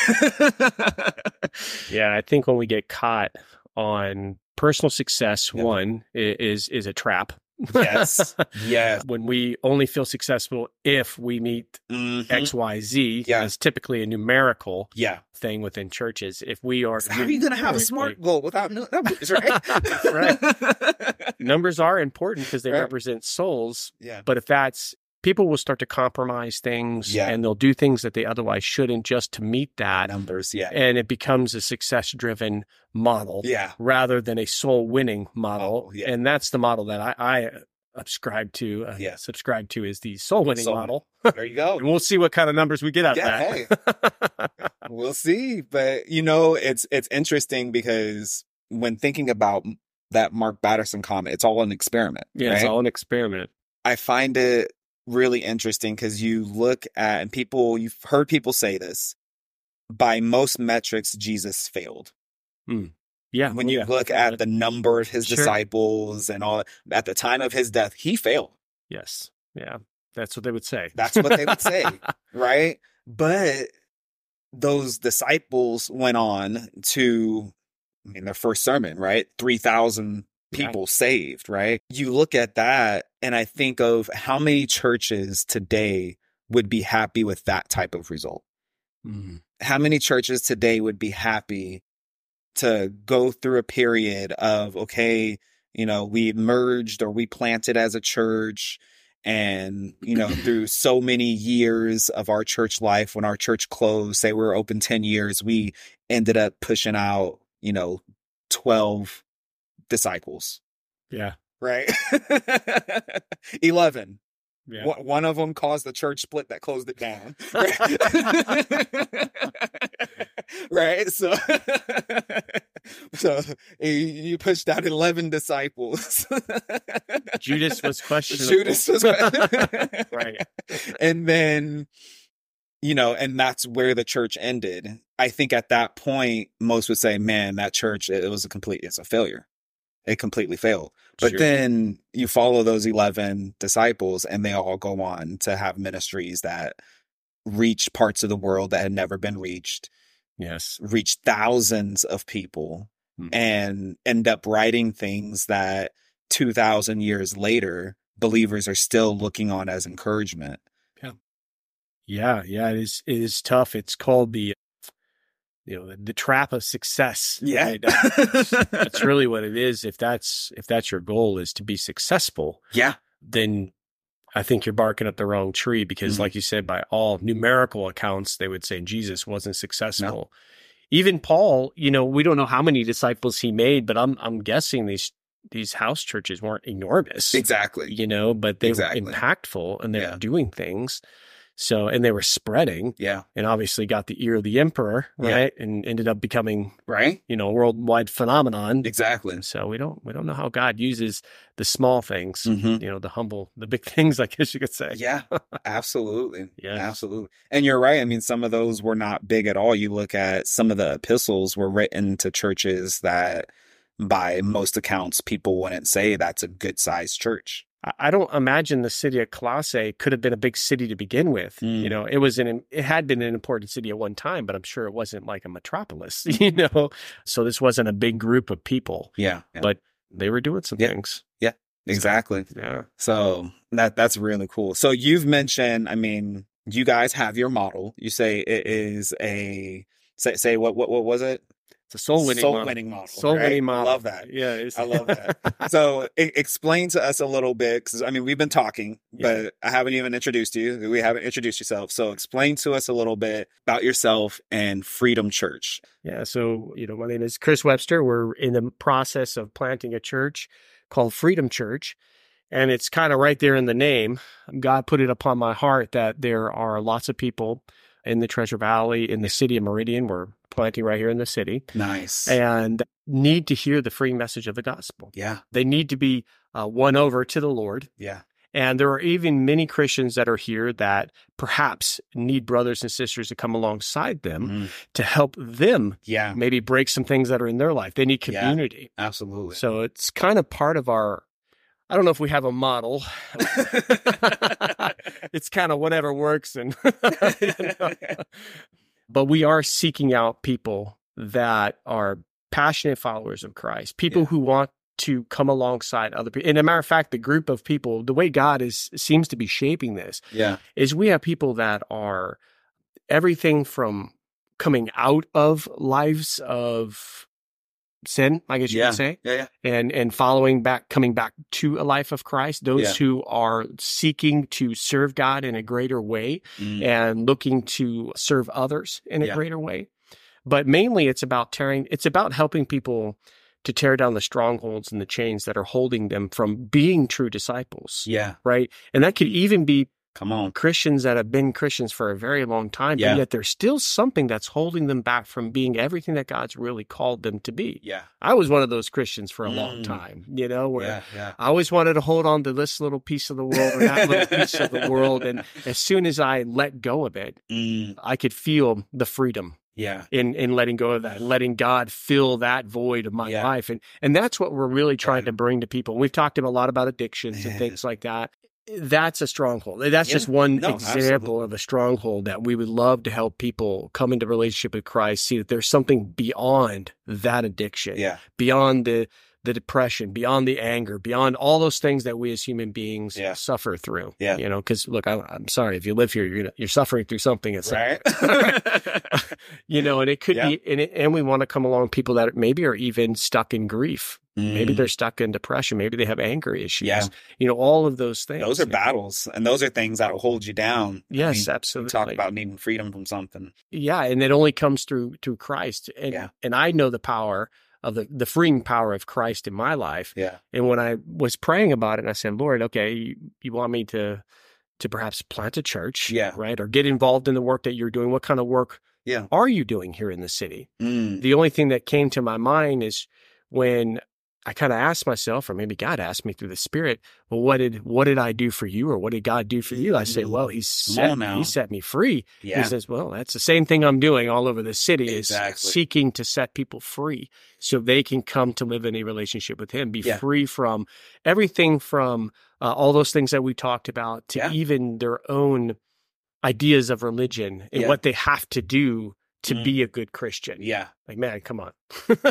Yeah, I think when we get caught on personal success, one is a trap. Yes. Yes. When we only feel successful if we meet X, Y, Z, it's typically a numerical thing within churches. If we are, how are you going to have a SMART goal without numbers, right? Right. Numbers are important because they represent souls. Yeah. But if that's, people will start to compromise things and they'll do things that they otherwise shouldn't just to meet that numbers. And it becomes a success-driven model rather than a soul-winning model. And that's the model that I subscribe to. Subscribe to is the soul-winning model. There you go. And we'll see what kind of numbers we get out of that. Hey. We'll see. But, it's interesting because when thinking about that Mark Batterson comment, it's all an experiment. Yeah, it's all an experiment. I find it really interesting because you look at, and you've heard people say this, by most metrics, Jesus failed. Yeah. When you look at the number of his disciples and all, at the time of his death, he failed. Yes. Yeah. That's what they would say. That's what they would say. Right. But those disciples went on to, their first sermon, right? 3,000 people saved, right? You look at that and I think of how many churches today would be happy with that type of result. How many churches today would be happy to go through a period of, okay, we merged or we planted as a church and, through so many years of our church life, when our church closed, say we were open 10 years, we ended up pushing out, 12 disciples. Yeah. Right. 11. Yeah. One of them caused the church split that closed it down. Right. So you pushed out 11 disciples. Judas was questionable. Right. And then, and that's where the church ended. I think at that point, most would say, man, that church, it's a failure. It completely failed. But then you follow those 11 disciples and they all go on to have ministries that reach parts of the world that had never been reached. Yes. Reach thousands of people and end up writing things that 2,000 years later, believers are still looking on as encouragement. Yeah. It is tough. It's called the trap of success. Yeah. Right? That's really what it is. If that's your goal is to be successful, then I think you're barking up the wrong tree because like you said, by all numerical accounts, they would say Jesus wasn't successful. No. Even Paul, we don't know how many disciples he made, but I'm guessing these house churches weren't enormous. Exactly. But they were impactful and they were doing things. So, and they were spreading, and obviously got the ear of the emperor, right, and ended up becoming, a worldwide phenomenon. Exactly. So we don't know how God uses the small things, the big things, I guess you could say. Yeah, absolutely. Absolutely. And you're right. Some of those were not big at all. You look at some of the epistles were written to churches that, by most accounts, people wouldn't say that's a good sized church. I don't imagine the city of Colossae could have been a big city to begin with. It had been an important city at one time, but I'm sure it wasn't like a metropolis, So this wasn't a big group of people. Yeah. But they were doing some things. Yeah, exactly. Yeah. So that's really cool. So you've mentioned, you guys have your model. You say it is say what was it? It's a soul-winning model. Soul-winning model. I love that. Yeah. I love that. So explain to us a little bit, because we've been talking, but I haven't even introduced you. We haven't introduced yourself. So explain to us a little bit about yourself and Freedom Church. Yeah. So, my name is Chris Webster. We're in the process of planting a church called Freedom Church. And it's kind of right there in the name. God put it upon my heart that there are lots of people in the Treasure Valley, in the city of Meridian. We're planting right here in the city. Nice. And need to hear the free message of the gospel. Yeah. They need to be won over to the Lord. Yeah. And there are even many Christians that are here that perhaps need brothers and sisters to come alongside them to help them maybe break some things that are in their life. They need community. Yeah, absolutely. So it's kind of part of our, I don't know if we have a model. It's kind of whatever works. And But we are seeking out people that are passionate followers of Christ, people who want to come alongside other people. And a matter of fact, the group of people, the way God seems to be shaping this, is we have people that are everything from coming out of lives of sin, I guess you could say, and following back, coming back to a life of Christ. Those who are seeking to serve God in a greater way and looking to serve others in a greater way. But mainly it's about helping people to tear down the strongholds and the chains that are holding them from being true disciples. Yeah. Right. And that could even be Christians that have been Christians for a very long time, but yet there's still something that's holding them back from being everything that God's really called them to be. Yeah. I was one of those Christians for a long time, where I always wanted to hold on to this little piece of the world or that little piece of the world. And as soon as I let go of it, I could feel the freedom. In letting go of that, and letting God fill that void of my life. And that's what we're really trying to bring to people. We've talked a lot about addictions and things like that. That's a stronghold. That's just one example of a stronghold that we would love to help people come into relationship with Christ, see that there's something beyond that addiction, beyond the depression, beyond the anger, beyond all those things that we as human beings suffer through. Because look, I'm sorry, if you live here, you're suffering through something. It's right. And it could be, and we want to come along people that maybe are even stuck in grief. Maybe they're stuck in depression. Maybe they have anger issues. All of those things. Those are battles, and those are things that will hold you down. Yes, absolutely. Talk about needing freedom from something. Yeah, and it only comes through Christ. And I know the power of the freeing power of Christ in my life. And when I was praying about it, I said, Lord, okay, you want me to perhaps plant a church, right? Or get involved in the work that you're doing. What kind of work are you doing here in the city? The only thing that came to my mind is when I kind of asked myself, or maybe God asked me through the Spirit, well, what did I do for you, or what did God do for you? I say, well, He set me free. He says, well, that's the same thing I'm doing all over the city, is seeking to set people free so they can come to live in a relationship with Him, be free from everything from all those things that we talked about to even their own ideas of religion and what they have to do to be a good Christian. Like, man, come on.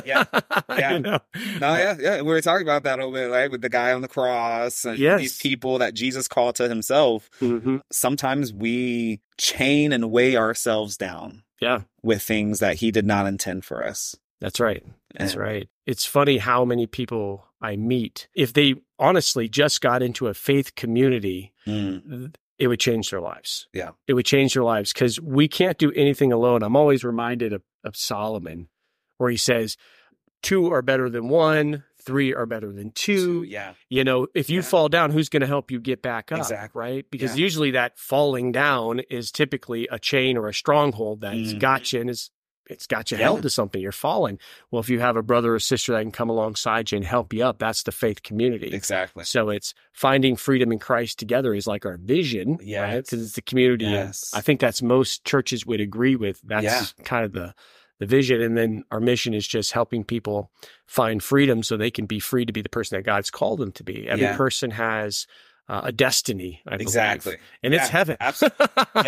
No, we were talking about that a little bit, right? With the guy on the cross and these people that Jesus called to Himself. Sometimes we chain and weigh ourselves down with things that He did not intend for us. That's right. That's right. It's funny how many people I meet, if they honestly just got into a faith community, it would change their lives. It would change their lives because we can't do anything alone. I'm always reminded of Solomon, where he says, 2 are better than 1, 3 are better than 2. If you fall down, who's going to help you get back up? Right? Because usually that falling down is typically a chain or a stronghold that's got you and it's got you held to something. You're falling. Well, if you have a brother or sister that can come alongside you and help you up, that's the faith community. Exactly. So it's finding freedom in Christ together is like our vision, right? Because it's the community. I think that's most churches would agree with. That's kind of the vision. And then our mission is just helping people find freedom so they can be free to be the person that God's called them to be. Every person has a destiny, I believe. And it's heaven. Absolutely.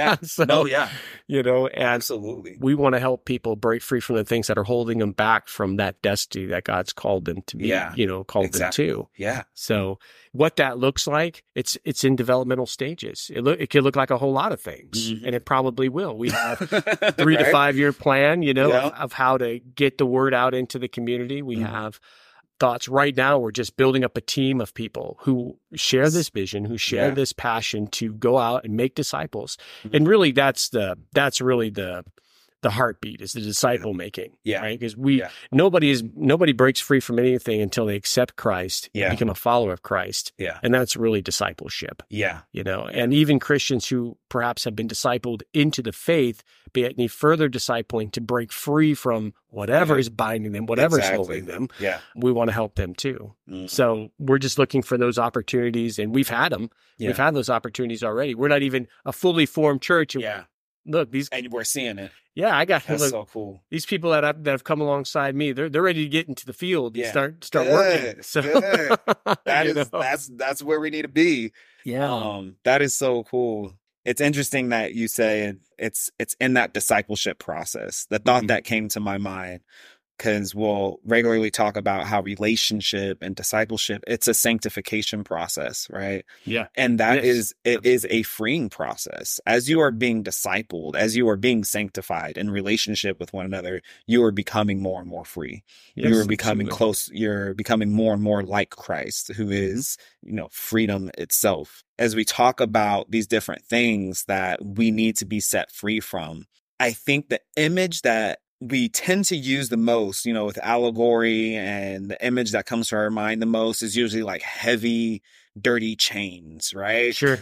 And absolutely. We want to help people break free from the things that are holding them back from that destiny that God's called them to be, called them to. So what that looks like, it's in developmental stages. It could look like a whole lot of things, and it probably will. We have 3 to 5 year plan, of how to get the word out into the community. We have thoughts right now. We're just building up a team of people who share this vision, who share this passion to go out and make disciples. And really that's really the the heartbeat, is the disciple making. Yeah. Right. Because Yeah. nobody breaks free from anything until they accept Christ, Yeah. become a follower of Christ. Yeah. And that's really discipleship, Yeah. and even Christians who perhaps have been discipled into the faith, but need further discipling to break free from whatever is binding them, whatever is holding them. Yeah. We want to help them too. Mhm. So we're just looking for those opportunities, and we've had them. Yeah. We've had those opportunities already. We're not even a fully formed church. Yeah. Look, these. And we're seeing it. Yeah, I got That's look, so cool. these people that have come alongside me. They're ready to get into the field and Yeah. start Good, working. So good. That you is know. that's where we need to be. Yeah. That is so cool. It's interesting that you say it's in that discipleship process. The thought Mhm. that came to my mind, because we'll regularly talk about how relationship and discipleship, it's a sanctification process, right? Yeah. And that Yes. is a freeing process. As you are being discipled, as you are being sanctified in relationship with one another, you are becoming more and more free. Yes, You are becoming absolutely. close. You're becoming more and more like Christ, who is, freedom itself. As we talk about these different things that we need to be set free from, I think the image that we tend to use the most, with allegory, and the image that comes to our mind the most is usually like heavy, dirty chains, right? Sure.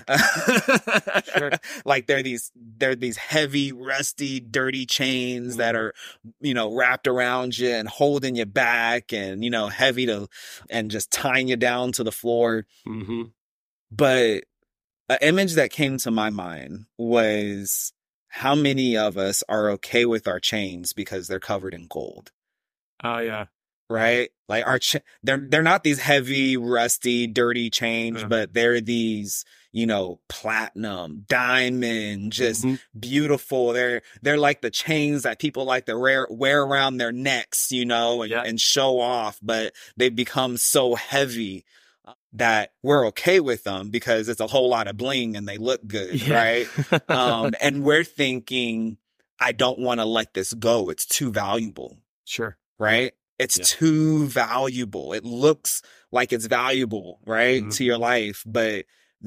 Sure. Like they're these heavy, rusty, dirty chains that are, wrapped around you and holding you back, and, heavy and just tying you down to the floor. Mm-hmm. But an image that came to my mind was, how many of us are okay with our chains because they're covered in gold, Oh yeah. right? Like they're not these heavy, rusty, dirty chains, Yeah. but they're these, platinum, diamond, just Mhm. beautiful. They're like the chains that people like to wear around their necks, and, Yeah. and show off, but they've become so heavy that we're okay with them because it's a whole lot of bling and they look good, Yeah. right? And we're thinking, I don't want to let this go. It's too valuable, Sure. right? It's Yeah. too valuable. It looks like it's valuable, right? Mhm. To your life. But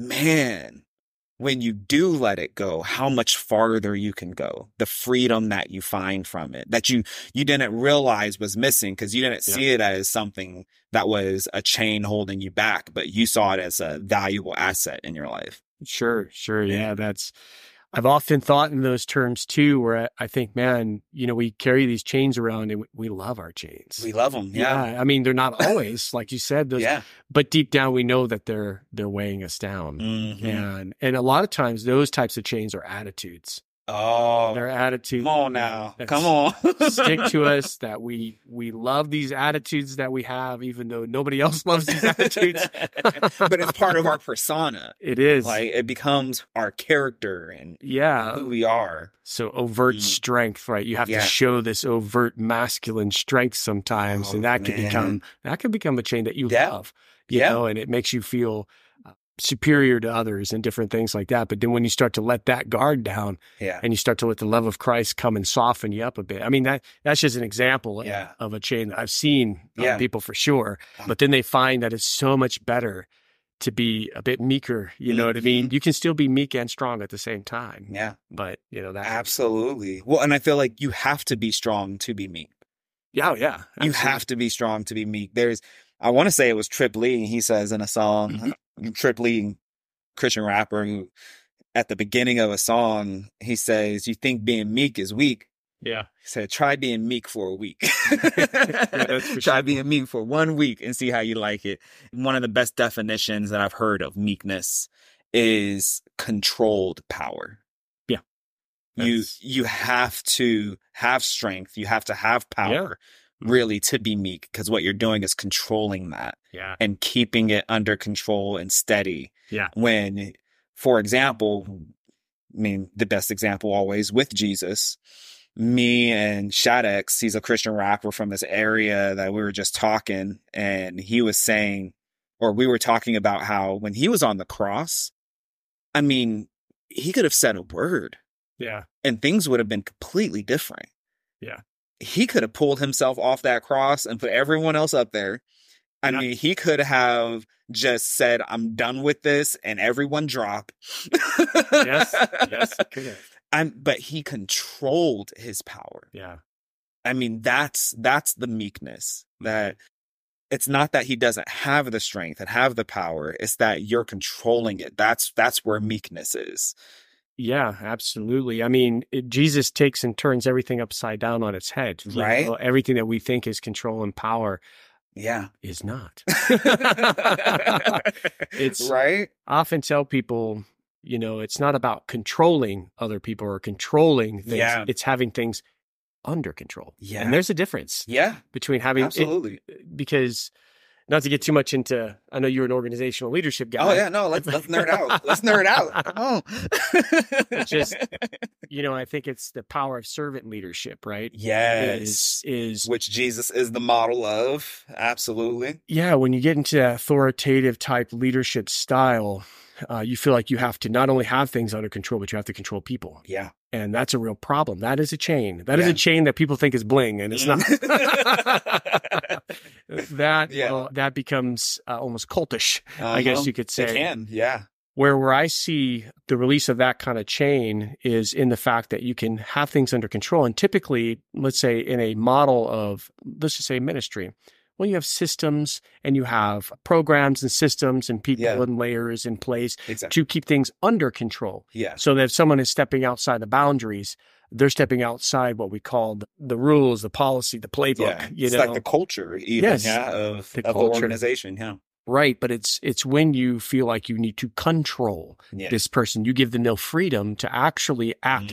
man, when you do let it go, how much farther you can go, the freedom that you find from it, that you didn't realize was missing because you didn't see it as something that was a chain holding you back, but you saw it as a valuable asset in your life. Sure. Yeah. I've often thought in those terms too, where I think, man, we carry these chains around and we love our chains. We love them. Yeah. I mean, they're not always, like you said, those, Yeah. but deep down we know that they're weighing us down. Mhm. And a lot of times those types of chains are attitudes. Oh, They're attitudes. come on now. that Come on. stick to us, that we love these attitudes that we have, even though nobody else loves these attitudes. But it's part of our persona. It is. Like, it becomes our character and Yeah. who we are. So overt Mm. strength, right? You have Yeah. to show this overt masculine strength sometimes, Oh, and that can man. become a chain that you Yeah. love, Yeah. and it makes you feel superior to others and different things like that. But then when you start to let that guard down Yeah. and you start to let the love of Christ come and soften you up a bit, I mean that's just an example Yeah. of a chain that I've seen Yeah. people for sure. But then they find that it's so much better to be a bit meeker. You know what I mean? You can still be meek and strong at the same time. Yeah. But that. Absolutely. Well, and I feel like you have to be strong to be meek. Yeah. You absolutely. have to be strong to be meek. I want to say it was Trip Lee. He says in a song, Trip Lee, Christian rapper, who at the beginning of a song, he says, you think being meek is weak. Yeah. He said, try being meek for a week. that's for Try sure. being meek for 1 week and see how you like it. One of the best definitions that I've heard of meekness is controlled power. Yeah. You have to have strength. You have to have power really to be meek, because what you're doing is controlling that Yeah. and keeping it under control and steady. Yeah. When, for example, I mean, the best example always with Jesus, me and Shadex, he's a Christian rapper from this area that we were just talking, and he was saying, or we were talking about how when he was on the cross, I mean, he could have said a word Yeah. and things would have been completely different. Yeah. He could have pulled himself off that cross and put everyone else up there. I Yeah. mean, he could have just said, I'm done with this, and everyone drop. Yes. Yes. It could have. But he controlled his power. Yeah. I mean, that's the meekness. That it's not that he doesn't have the strength and have the power. It's that you're controlling it. That's where meekness is. Yeah, absolutely. I mean, Jesus takes and turns everything upside down on its head. Right. Everything that we think is control and power is not. It's right. I often tell people, it's not about controlling other people or controlling things. Yeah. It's having things under control. Yeah. And there's a difference between having absolutely. Because not to get too much into, I know you're an organizational leadership guy. Oh yeah, no, let's nerd out. Let's nerd out. Oh. Just, I think it's the power of servant leadership, right? Yes. Is which Jesus is the model of. Absolutely. Yeah. When you get into that authoritative type leadership style, you feel like you have to not only have things under control, but you have to control people. Yeah. And that's a real problem. That is a chain. That is a chain that people think is bling, and it's not. That becomes almost cultish, I guess you could say. It can, yeah. Where I see the release of that kind of chain is in the fact that you can have things under control. And typically, let's say in a model of, let's just say ministry, well, you have systems and you have programs and systems and people and layers in place to keep things under control. Yeah. So that if someone is stepping outside the boundaries, they're stepping outside what we call the rules, the policy, the playbook. Yeah. It's like the culture even of the organization. Yeah. Right. But it's when you feel like you need to control this person, you give them no freedom to actually act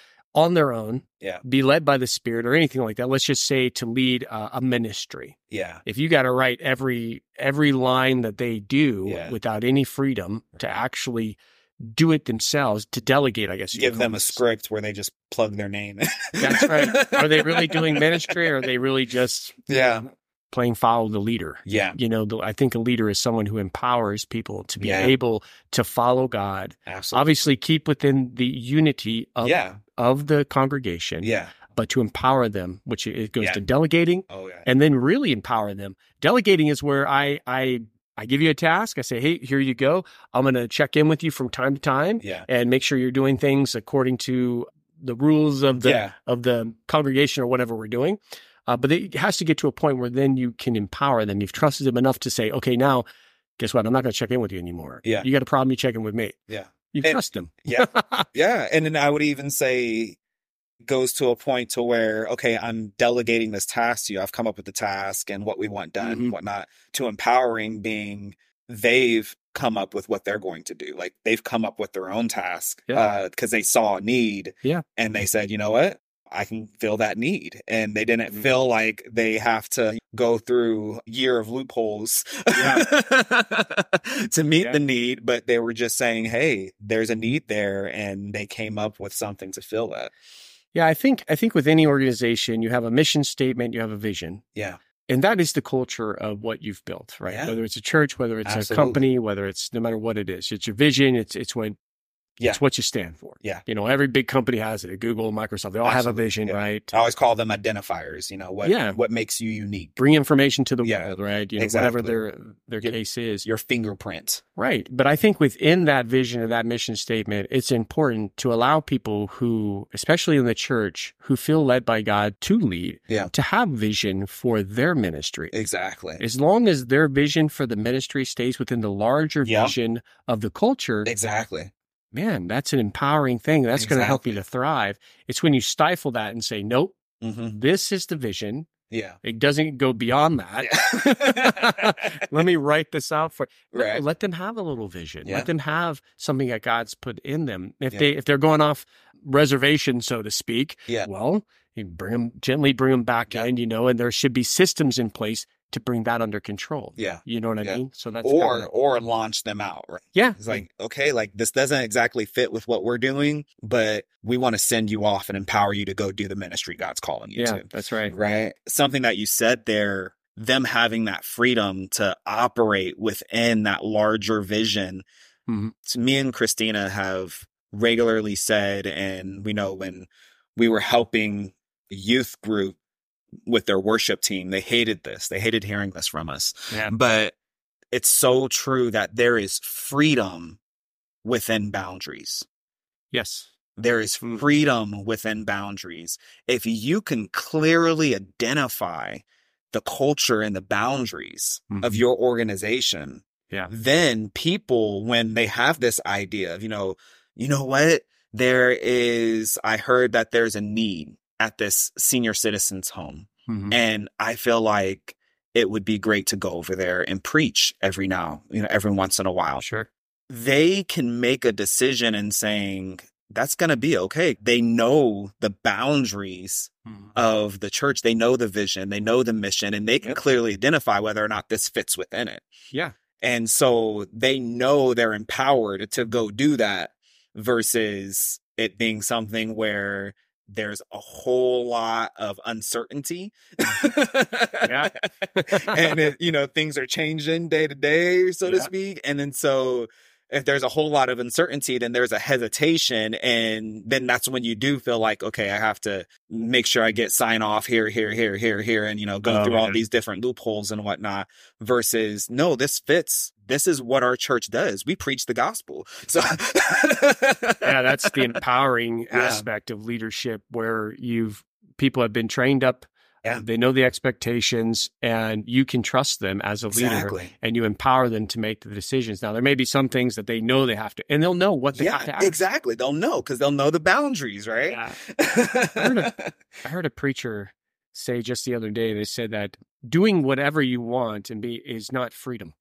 on their own, be led by the Spirit or anything like that. Let's just say to lead a ministry. Yeah. If you got to write every line that they do without any freedom to actually do it themselves, to delegate, I guess. Give them a script where they just plug their name in. That's right. Are they really doing ministry, or are they really just playing follow the leader? Yeah. I think a leader is someone who empowers people to be able to follow God. Absolutely. Obviously, keep within the unity of the congregation. Yeah. But to empower them, which it goes to delegating, Oh, yeah. and then really empower them. Delegating is where I give you a task. I say, hey, here you go. I'm going to check in with you from time to time and make sure you're doing things according to the rules of the congregation or whatever we're doing. But it has to get to a point where then you can empower them. You've trusted them enough to say, okay, now, guess what? I'm not going to check in with you anymore. Yeah. You got a problem, you check in with me. Yeah. You trust them. Yeah. Yeah. And then I would even say goes to a point to where, okay, I'm delegating this task to you. I've come up with the task and what we want done and whatnot, to empowering being they've come up with what they're going to do. Like they've come up with their own task because they saw a need and they said, you know what? I can fill that need. And they didn't feel like they have to go through a year of loopholes to meet the need, but they were just saying, hey, there's a need there. And they came up with something to fill that. Yeah, I think with any organization, you have a mission statement, you have a vision. Yeah. And that is the culture of what you've built, right? Yeah. Whether it's a church, whether it's a company, whether it's no matter what it is. It's your vision, it's what you stand for. Yeah. Every big company has it. Google, Microsoft, they all have a vision, right? I always call them identifiers, what makes you unique. Bring information to the world, right? Exactly. Whatever their case is. Your fingerprint. Right. But I think within that vision and that mission statement, it's important to allow people who, especially in the church, who feel led by God to lead, to have vision for their ministry. Exactly. As long as their vision for the ministry stays within the larger vision of the culture. Exactly. Man, that's an empowering thing. That's going to help you to thrive. It's when you stifle that and say, nope, this is the vision. Yeah. It doesn't go beyond that. Let me write this out for right. Let them have a little vision. Let them have something that God's put in them. If they're going off reservation, so to speak, well, you gently bring them back in, and there should be systems in place to bring that under control. Yeah. You know what I mean? So that's or launch them out, right? Yeah. It's like, okay, like this doesn't exactly fit with what we're doing, but we want to send you off and empower you to go do the ministry God's calling you to. That's right. Right. Something that you said there, them having that freedom to operate within that larger vision. So me and Christina have regularly said, and we know when we were helping a youth group with their worship team, they hated this. They hated hearing this from us. Yeah. But it's so true that there is freedom within boundaries. Yes. There is freedom within boundaries. If you can clearly identify the culture and the boundaries of your organization, then people, when they have this idea of, you know what, I heard that there's a need at this senior citizens home. And I feel like it would be great to go over there and preach every once in a while. Sure. They can make a decision in saying, that's going to be okay. They know the boundaries of the church. They know the vision. They know the mission, and they can clearly identify whether or not this fits within it. Yeah. And so they know they're empowered to go do that versus it being something where there's a whole lot of uncertainty. And things are changing day to day, so to speak. And then so if there's a whole lot of uncertainty, then there's a hesitation. And then that's when you do feel like, okay, I have to make sure I get sign off here, and, go through all these different loopholes and whatnot versus, no, this fits. This is what our church does. We preach the gospel. So that's the empowering aspect of leadership where people have been trained up. Yeah. They know the expectations, and you can trust them as a leader, and you empower them to make the decisions. Now, there may be some things that they know they have to, and they'll know what they have to ask. Exactly. They'll know because they'll know the boundaries, right? Yeah. I heard a preacher say just the other day, they said that doing whatever you want is not freedom.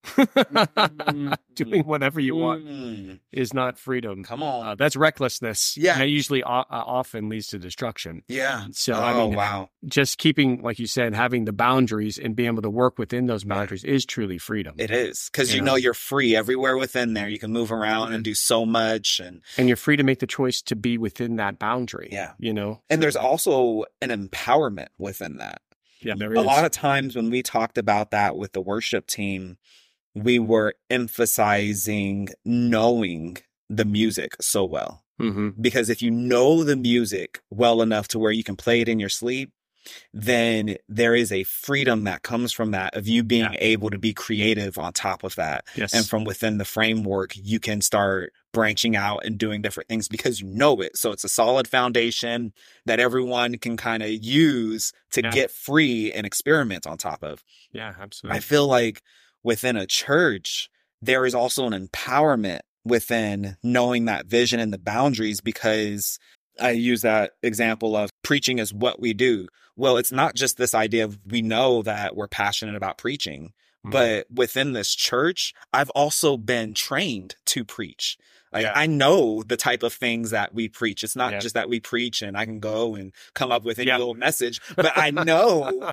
Doing whatever you want is not freedom. Come on. That's recklessness. Yeah. And it usually often leads to destruction. Yeah. So, wow. Just keeping, like you said, having the boundaries and being able to work within those boundaries is truly freedom. It is. Because you're free everywhere within there. You can move around and do so much. And you're free to make the choice to be within that boundary. Yeah. And there's also an empowerment within that. Yeah, there is. A lot of times when we talked about that with the worship team, we were emphasizing knowing the music so well. Because if you know the music well enough to where you can play it in your sleep, then there is a freedom that comes from that of you being able to be creative on top of that. Yes. And from within the framework, you can start branching out and doing different things because you know it. So it's a solid foundation that everyone can kind of use to get free and experiment on top of. Yeah, absolutely. I feel like within a church, there is also an empowerment within knowing that vision and the boundaries, because I use that example of preaching is what we do. Well, it's not just this idea of we know that we're passionate about preaching, but within this church, I've also been trained to preach. I know the type of things that we preach. It's not just that we preach and I can go and come up with any little message, but I know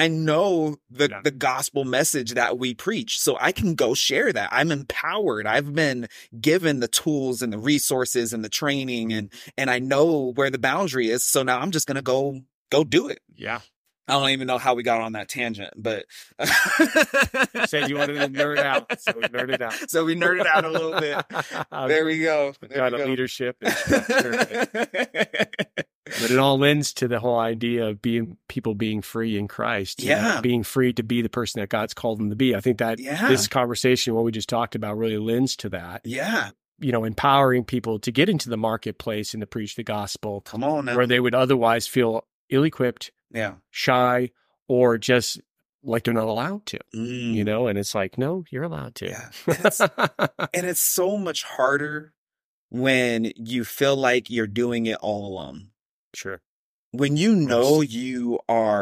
the gospel message that we preach. So I can go share that. I'm empowered. I've been given the tools and the resources and the training, and I know where the boundary is. So now I'm just going to go do it. Yeah. I don't even know how we got on that tangent, but you said you wanted to nerd out, so we nerded out. So we nerded out a little bit. There we go. Got a leadership and structure. But it all lends to the whole idea of people being free in Christ. Being free to be the person that God's called them to be. I think that this conversation, what we just talked about, really lends to that. Yeah. Empowering people to get into the marketplace and to preach the gospel. Come on now. Where they would otherwise feel ill-equipped, shy, or just like they're not allowed to, and it's like, no, you're allowed to. And it's so much harder when you feel like you're doing it all alone. Sure. When you know you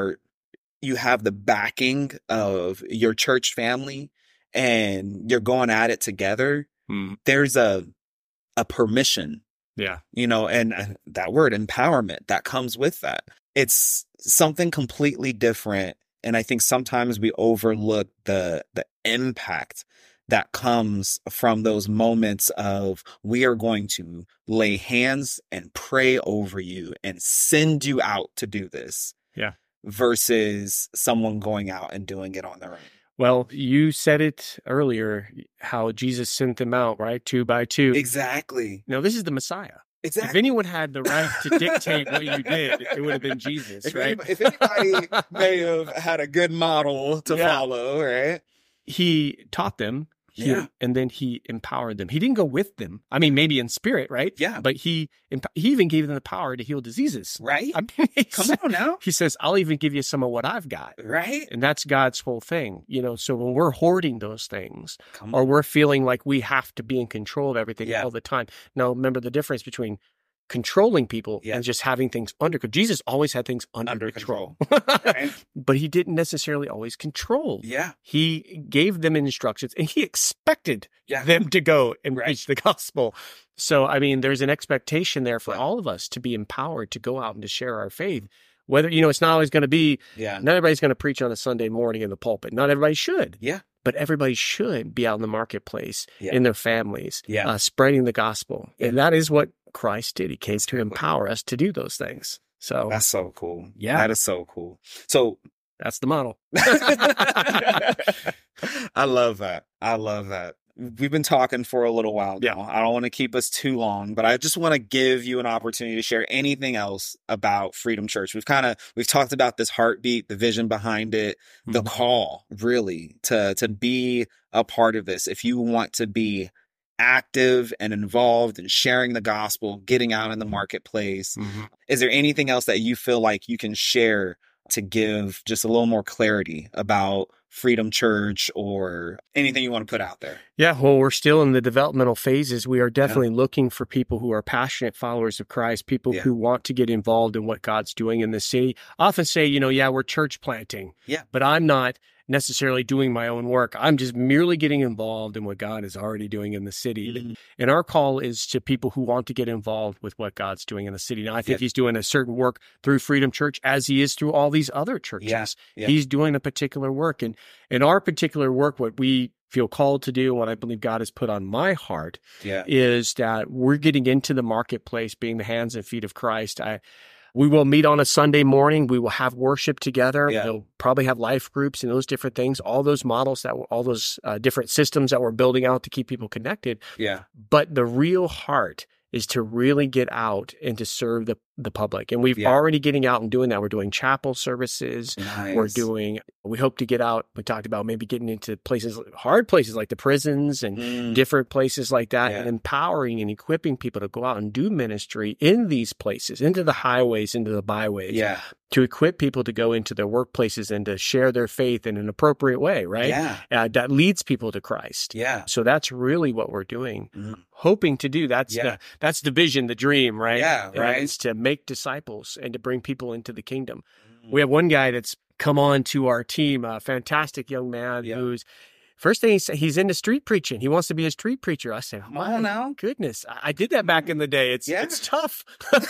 have the backing of your church family and you're going at it together, there's a permission. Yeah. And that word empowerment that comes with that. It's something completely different. And I think sometimes we overlook the impact that comes from those moments of, we are going to lay hands and pray over you and send you out to do this. Yeah. Versus someone going out and doing it on their own. Well, you said it earlier, how Jesus sent them out, right? 2 by 2. Exactly. Now, this is the Messiah. Exactly. If anyone had the right to dictate what you did, it would have been Jesus, right? If anybody may have had a good model to follow, right? He taught them. And then he empowered them. He didn't go with them. I mean, maybe in spirit, right? Yeah. But he even gave them the power to heal diseases. Right. I mean, Come on now. He says, I'll even give you some of what I've got. Right. And that's God's whole thing. So when we're hoarding those things, Come or on. we're feeling like we have to be in control of everything Yeah. all the time. Now, remember the difference between controlling people Yeah. and just having things under control. Jesus always had things under control. Right. But he didn't necessarily always control. Yeah. He gave them instructions and he expected Yeah. them to go and Right. preach the gospel. So, I mean, there's an expectation there for Yeah. all of us to be empowered to go out and to share our faith. Whether, it's not always going to be, Yeah. not everybody's going to preach on a Sunday morning in the pulpit. Not everybody should. Yeah. But everybody should be out in the marketplace, Yeah. in their families, Yeah. spreading the gospel. Yeah. And that is what Christ did. He came to empower us to do those things. So That's so cool. Yeah. That is so cool. So that's the model. I love that. I love that. We've been talking for a little while now. Yeah. I don't want to keep us too long, but I just want to give you an opportunity to share anything else about Freedom Church. We've talked about this heartbeat, the vision behind it, the call really to be a part of this. If you want to be active and involved in sharing the gospel, getting out in the marketplace, is there anything else that you feel like you can share to give just a little more clarity about Freedom Church or anything you want to put out there? Yeah, well, we're still in the developmental phases. We are definitely looking for people who are passionate followers of Christ, people who want to get involved in what God's doing in the city. I often say, we're church planting, but I'm not necessarily doing my own work. I'm just merely getting involved in what God is already doing in the city. And our call is to people who want to get involved with what God's doing in the city. Now, I think he's doing a certain work through Freedom Church as he is through all these other churches. He's doing a particular work. And in our particular work, what we feel called to do, what I believe God has put on my heart, is that we're getting into the marketplace, being the hands and feet of Christ. We will meet on a Sunday morning. We will have worship together. We'll probably have life groups and those different things, all those models all those different systems that we're building out to keep people connected. But the real heart is to really get out and to serve the public. And we've already getting out and doing that. We're doing chapel services. Nice. We hope to get out. We talked about maybe getting into hard places like the prisons and different places like that, and empowering and equipping people to go out and do ministry in these places, into the highways, into the byways, to equip people to go into their workplaces and to share their faith in an appropriate way, right? That leads people to Christ. So that's really what we're doing. Hoping to do. That's the vision, the dream, right? It's to make disciples and to bring people into the kingdom. We have one guy that's come on to our team, a fantastic young man who's first thing he's into street preaching. He wants to be a street preacher. I said, "My goodness, I did that back in the day. It's tough,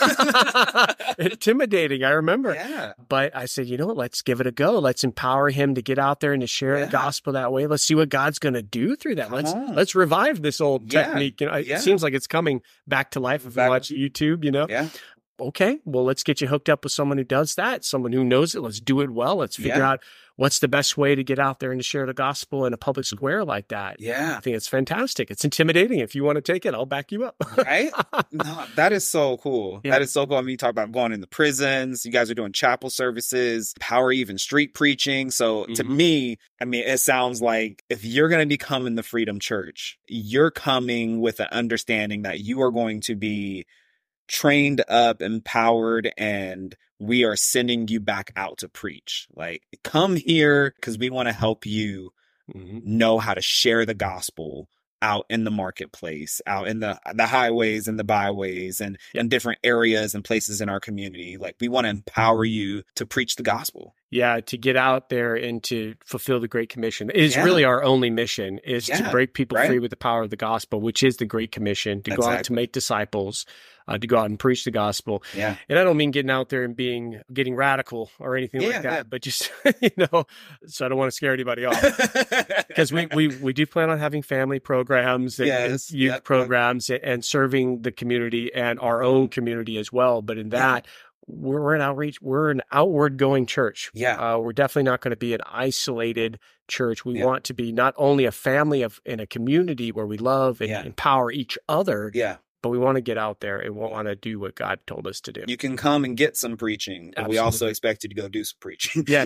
intimidating. I remember." But I said, let's give it a go. Let's empower him to get out there and to share the gospel that way. Let's see what God's going to do through that. Let's revive this old technique. It seems like it's coming back to life if you watch YouTube. Okay, well, let's get you hooked up with someone who does that, someone who knows it. Let's do it well. Let's figure out what's the best way to get out there and to share the gospel in a public square like that. I think it's fantastic. It's intimidating. If you want to take it, I'll back you up. Right? No, that is so cool. That is so cool. I mean, you talk about going in the prisons. You guys are doing chapel services, power even street preaching. So to me, it sounds like if you're going to be coming the Freedom Church, you're coming with an understanding that you are going to be trained up, empowered, and we are sending you back out to preach. Like, come here because we want to help you know how to share the gospel out in the marketplace, out in the highways and the byways and in different areas and places in our community. Like, we want to empower you to preach the gospel. To get out there and to fulfill the Great Commission. It is really our only mission, is to break people free with the power of the gospel, which is the Great Commission, to go out to make disciples, to go out and preach the gospel. And I don't mean getting out there and getting radical or anything like that, but just, so I don't want to scare anybody off. Because we do plan on having family programs and youth programs and serving the community and our own community as well. But in that, we're an outreach. We're an outward going church. We're definitely not going to be an isolated church. We want to be not only a family in a community where we love and empower each other, but we want to get out there and we want to do what God told us to do. You can come and get some preaching, but we also expect you to go do some preaching. Yeah.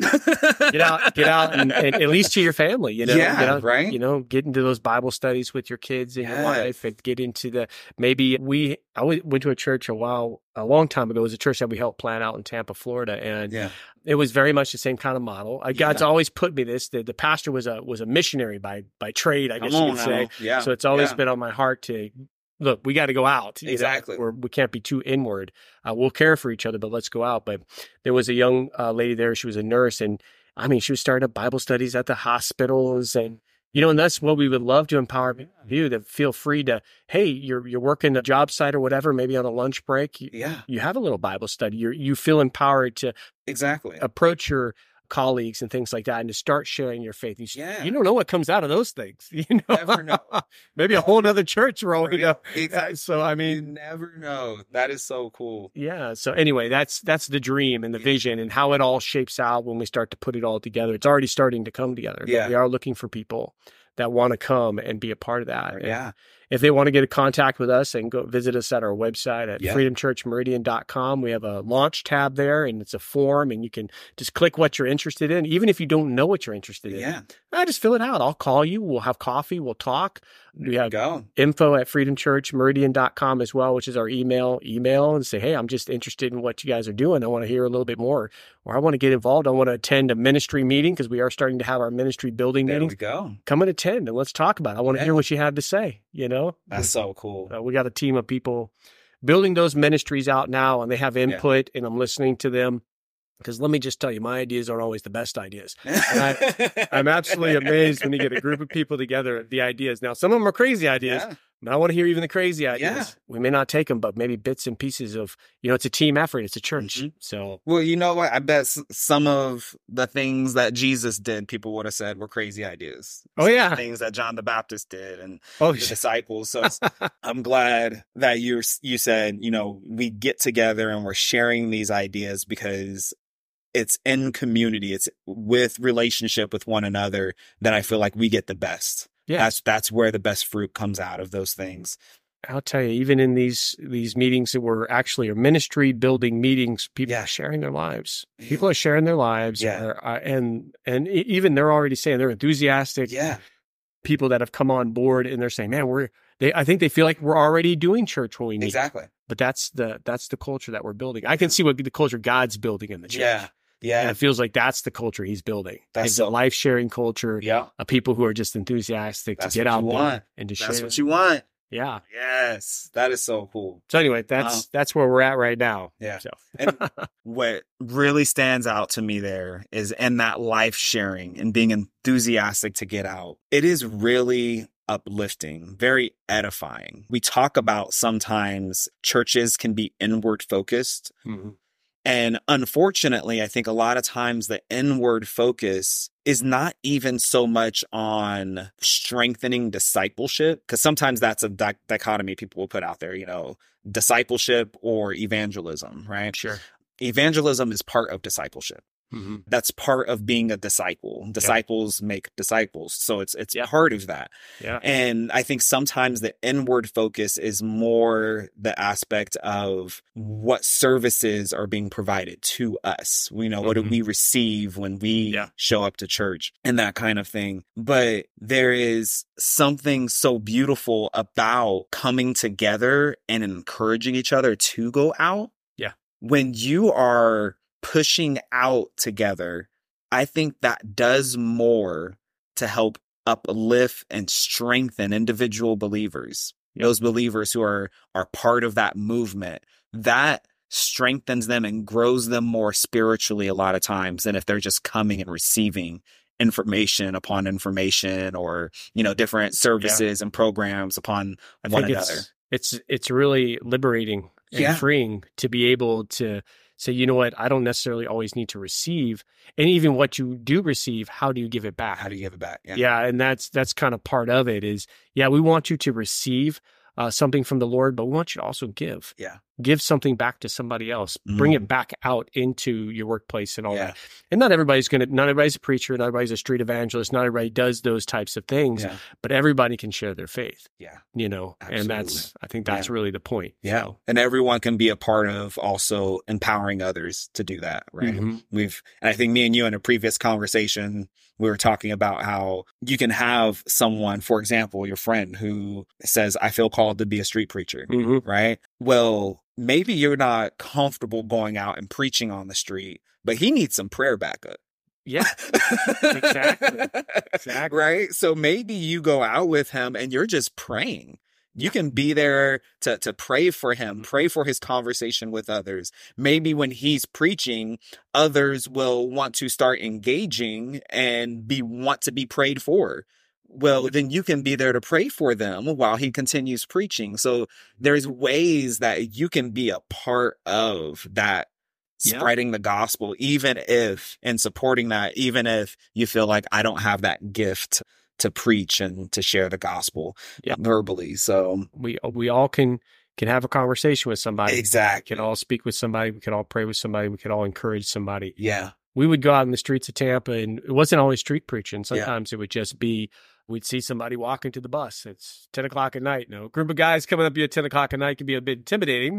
Get out and at least to your family, Yeah, get out, right? Get into those Bible studies with your kids and your wife, and get into I went to a church a long time ago. It was a church that we helped plant out in Tampa, Florida. And it was very much the same kind of model. God's always put me this. The pastor was a missionary by trade, I guess you could say. Yeah. So it's always been on my heart to, look, we got to go out. Exactly. We can't be too inward. We'll care for each other, but let's go out. But there was a young lady there. She was a nurse. And I mean, she was starting up Bible studies at the hospitals. And, and that's what we would love to empower you to feel free to, hey, you're working a job site or whatever, maybe on a lunch break. You have a little Bible study. You feel empowered to approach your colleagues and things like that, and to start sharing your faith. You don't know what comes out of those things. Never know. Maybe a whole nother church rolling up. Exactly. So I mean, you never know. That is so cool. Yeah. So anyway, that's the dream and the vision and how it all shapes out when we start to put it all together. It's already starting to come together. Yeah. We are looking for people that want to come and be a part of that. Yeah. If they want to get in contact with us, and go visit us at our website at freedomchurchmeridian.com. We have a launch tab there, and it's a form, and you can just click what you're interested in. Even if you don't know what you're interested in, just fill it out. I'll call you. We'll have coffee. We'll talk. We have info at freedomchurchmeridian.com as well, which is our email and say, hey, I'm just interested in what you guys are doing. I want to hear a little bit more, or I want to get involved. I want to attend a ministry meeting, because we are starting to have our ministry building meetings. There we go. Come and attend and let's talk about it. I want to hear what you have to say, That's so cool. We got a team of people building those ministries out now, and they have input, and I'm listening to them. Because let me just tell you, my ideas aren't always the best ideas. And I'm absolutely amazed when you get a group of people together, the ideas. Now, some of them are crazy ideas, but I want to hear even the crazy ideas. Yeah. We may not take them, but maybe bits and pieces of, it's a team effort. It's a church. Mm-hmm. So, well, you know what? I bet some of the things that Jesus did, people would have said were crazy ideas. Oh, yeah. Things that John the Baptist did and the disciples. So I'm glad that you said, we get together and we're sharing these ideas, because it's in community. It's with relationship with one another that I feel like we get the best. Yeah. That's where the best fruit comes out of those things. I'll tell you, even in these meetings that were actually ministry building meetings, people are sharing their lives. People are sharing their lives. And even they're already saying they're enthusiastic. Yeah. People that have come on board, and they're saying, man, I think they feel like we're already doing church when we meet. Exactly. But that's the culture that we're building. I can see what the culture God's building in the church. Yeah. Yeah. And it feels like that's the culture he's building. It's a life-sharing culture of people who are just enthusiastic to get out there and to share. That's what you want. Yeah. Yes. That is so cool. So anyway, that's where we're at right now. Yeah. So. And what really stands out to me there is in that life sharing and being enthusiastic to get out. It is really uplifting, very edifying. We talk about sometimes churches can be inward focused. Mm-hmm. And unfortunately, I think a lot of times the inward focus is not even so much on strengthening discipleship, because sometimes that's a dichotomy people will put out there, discipleship or evangelism, right? Sure. Evangelism is part of discipleship. Mm-hmm. That's part of being a disciple. Disciples make disciples. So it's part of that. Yeah. And I think sometimes the inward focus is more the aspect of what services are being provided to us. What do we receive when we show up to church and that kind of thing. But there is something so beautiful about coming together and encouraging each other to go out. Yeah. When you are pushing out together, I think that does more to help uplift and strengthen individual believers. Those believers who are part of that movement, that strengthens them and grows them more spiritually a lot of times than if they're just coming and receiving information upon information or, different services and programs upon one another. It's really liberating and freeing to be able to say, you know what, I don't necessarily always need to receive. And even what you do receive, how do you give it back? How do you give it back? Yeah. And that's kind of part of it is, we want you to receive something from the Lord, but we want you to also give. Yeah. give something back to somebody else, bring it back out into your workplace and all that. And not everybody's a preacher, not everybody's a street evangelist, not everybody does those types of things, but everybody can share their faith. Yeah. And I think that's really the point. Yeah. So. And everyone can be a part of also empowering others to do that. Right. Mm-hmm. And I think me and you in a previous conversation, we were talking about how you can have someone, for example, your friend who says, I feel called to be a street preacher. Mm-hmm. Right. Well, maybe you're not comfortable going out and preaching on the street, but he needs some prayer backup. Yeah, exactly. Right. So maybe you go out with him and you're just praying. You can be there to pray for him, pray for his conversation with others. Maybe when he's preaching, others will want to start engaging and want to be prayed for. Well, then you can be there to pray for them while he continues preaching. So there's ways that you can be a part of that, spreading the gospel, even if, and supporting that, even if you feel like I don't have that gift to preach and to share the gospel verbally. So we all can have a conversation with somebody. Exactly. We can all speak with somebody. We can all pray with somebody. We can all encourage somebody. Yeah. We would go out in the streets of Tampa, and it wasn't always street preaching. Sometimes it would just be, we'd see somebody walking to the bus. It's 10 o'clock at night. A group of guys coming up to you at 10 o'clock at night can be a bit intimidating.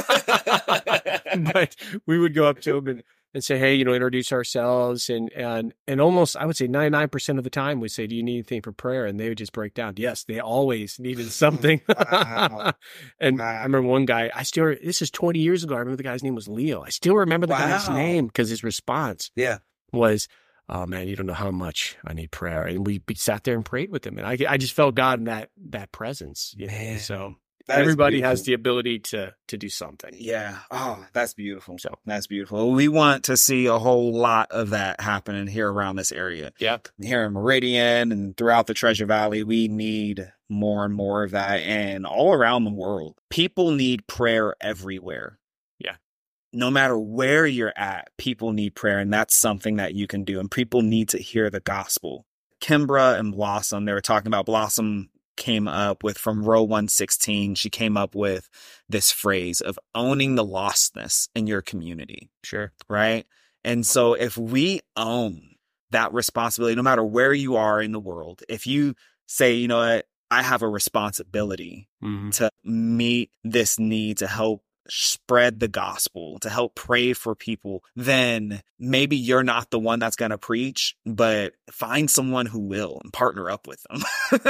But we would go up to them and say, hey, introduce ourselves. And almost, I would say 99% of the time we say, do you need anything for prayer? And they would just break down. Yes, they always needed something. Wow. And I remember one guy, this is 20 years ago. I remember the guy's name was Leo. I still remember the guy's name because his response was, oh man, you don't know how much I need prayer. And we sat there and prayed with him. And I just felt God in that presence. So everybody has the ability to do something. Yeah. Oh, that's beautiful. So that's beautiful. We want to see a whole lot of that happening here around this area. Yep. Here in Meridian and throughout the Treasure Valley, we need more and more of that. And all around the world, people need prayer everywhere. Yeah. No matter where you're at, people need prayer. And that's something that you can do. And people need to hear the gospel. Kimbra and Blossom, they were talking about Blossom came up with, from row 116, she came up with this phrase of owning the lostness in your community. Sure. Right. And so if we own that responsibility, no matter where you are in the world, if you say, you know what, I have a responsibility to meet this need, to help spread the gospel, to help pray for people, then maybe you're not the one that's going to preach, but find someone who will and partner up with them.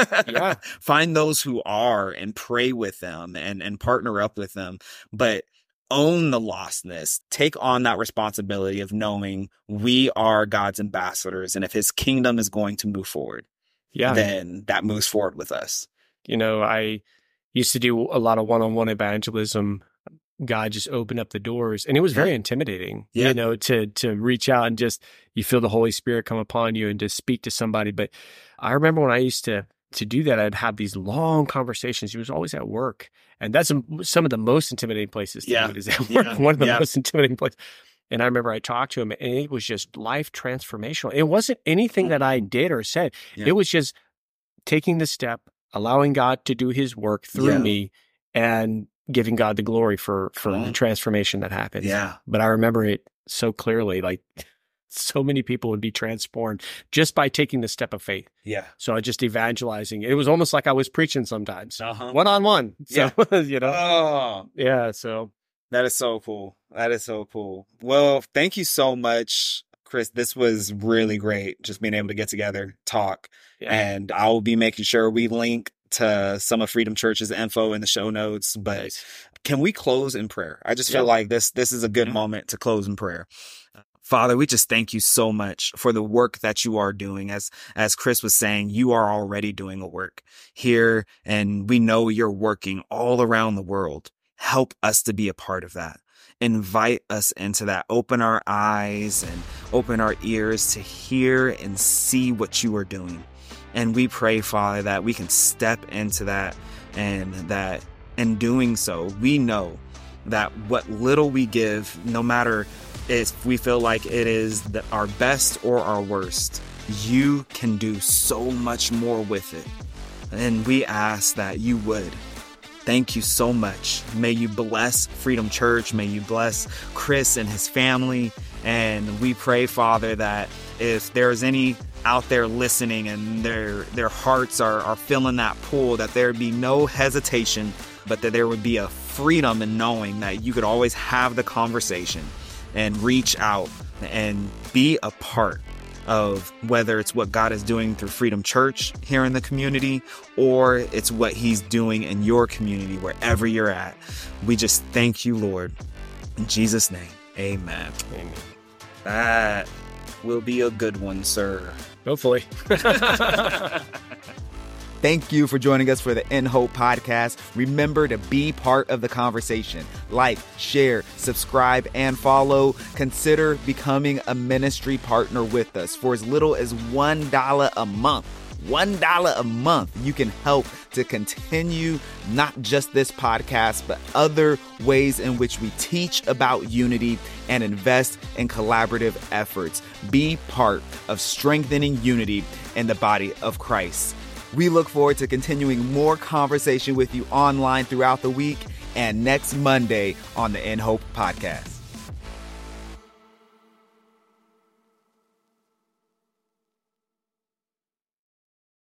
Find those who are and pray with them and partner up with them. But own the lostness. Take on that responsibility of knowing we are God's ambassadors. And if his kingdom is going to move forward, then that moves forward with us. I used to do a lot of one-on-one evangelism. God just opened up the doors, and it was very intimidating, to reach out and just, you feel the Holy Spirit come upon you and to speak to somebody. But I remember when I used to do that, I'd have these long conversations. He was always at work, and that's some of the most intimidating places to do it is at work. One of the most intimidating places. And I remember I talked to him, and it was just life transformational. It wasn't anything that I did or said. It was just taking the step, allowing God to do his work through me, and giving God the glory for the transformation that happened. Yeah. But I remember it so clearly, like so many people would be transformed just by taking the step of faith. Yeah. So just evangelizing. It was almost like I was preaching sometimes. One-on-one. So, so. That is so cool. That is so cool. Well, thank you so much, Chris. This was really great, just being able to get together, talk. And I'll be making sure we link to some of Freedom Church's info in the show notes. But can we close in prayer? I just feel like this is a good moment to close in prayer. Father, we just thank you so much for the work that you are doing. As Chris was saying, you are already doing a work here, and we know you're working all around the world. Help us to be a part of that. Invite us into that. Open our eyes and open our ears to hear and see what you are doing. And we pray, Father, that we can step into that, and that in doing so, we know that what little we give, no matter if we feel like it is our best or our worst, you can do so much more with it. And we ask that you would thank you so much. May you bless Freedom Church. May you bless Chris and his family. And we pray, Father, that if there's any out there listening and their hearts are feeling that pull, that there be no hesitation, but that there would be a freedom in knowing that you could always have the conversation and reach out and be a part of whether it's what God is doing through Freedom Church here in the community, or it's what he's doing in your community, wherever you're at. We just thank you, Lord. In Jesus' name, amen. Amen. That will be a good one, sir. Hopefully. Thank you for joining us for the In Hope podcast. Remember to be part of the conversation. Like, share, subscribe, and follow. Consider becoming a ministry partner with us. For as little as $1 a month, $1 a month, you can help to continue not just this podcast, but other ways in which we teach about unity and invest in collaborative efforts. Be part of strengthening unity in the body of Christ. We look forward to continuing more conversation with you online throughout the week and next Monday on the In Hope podcast.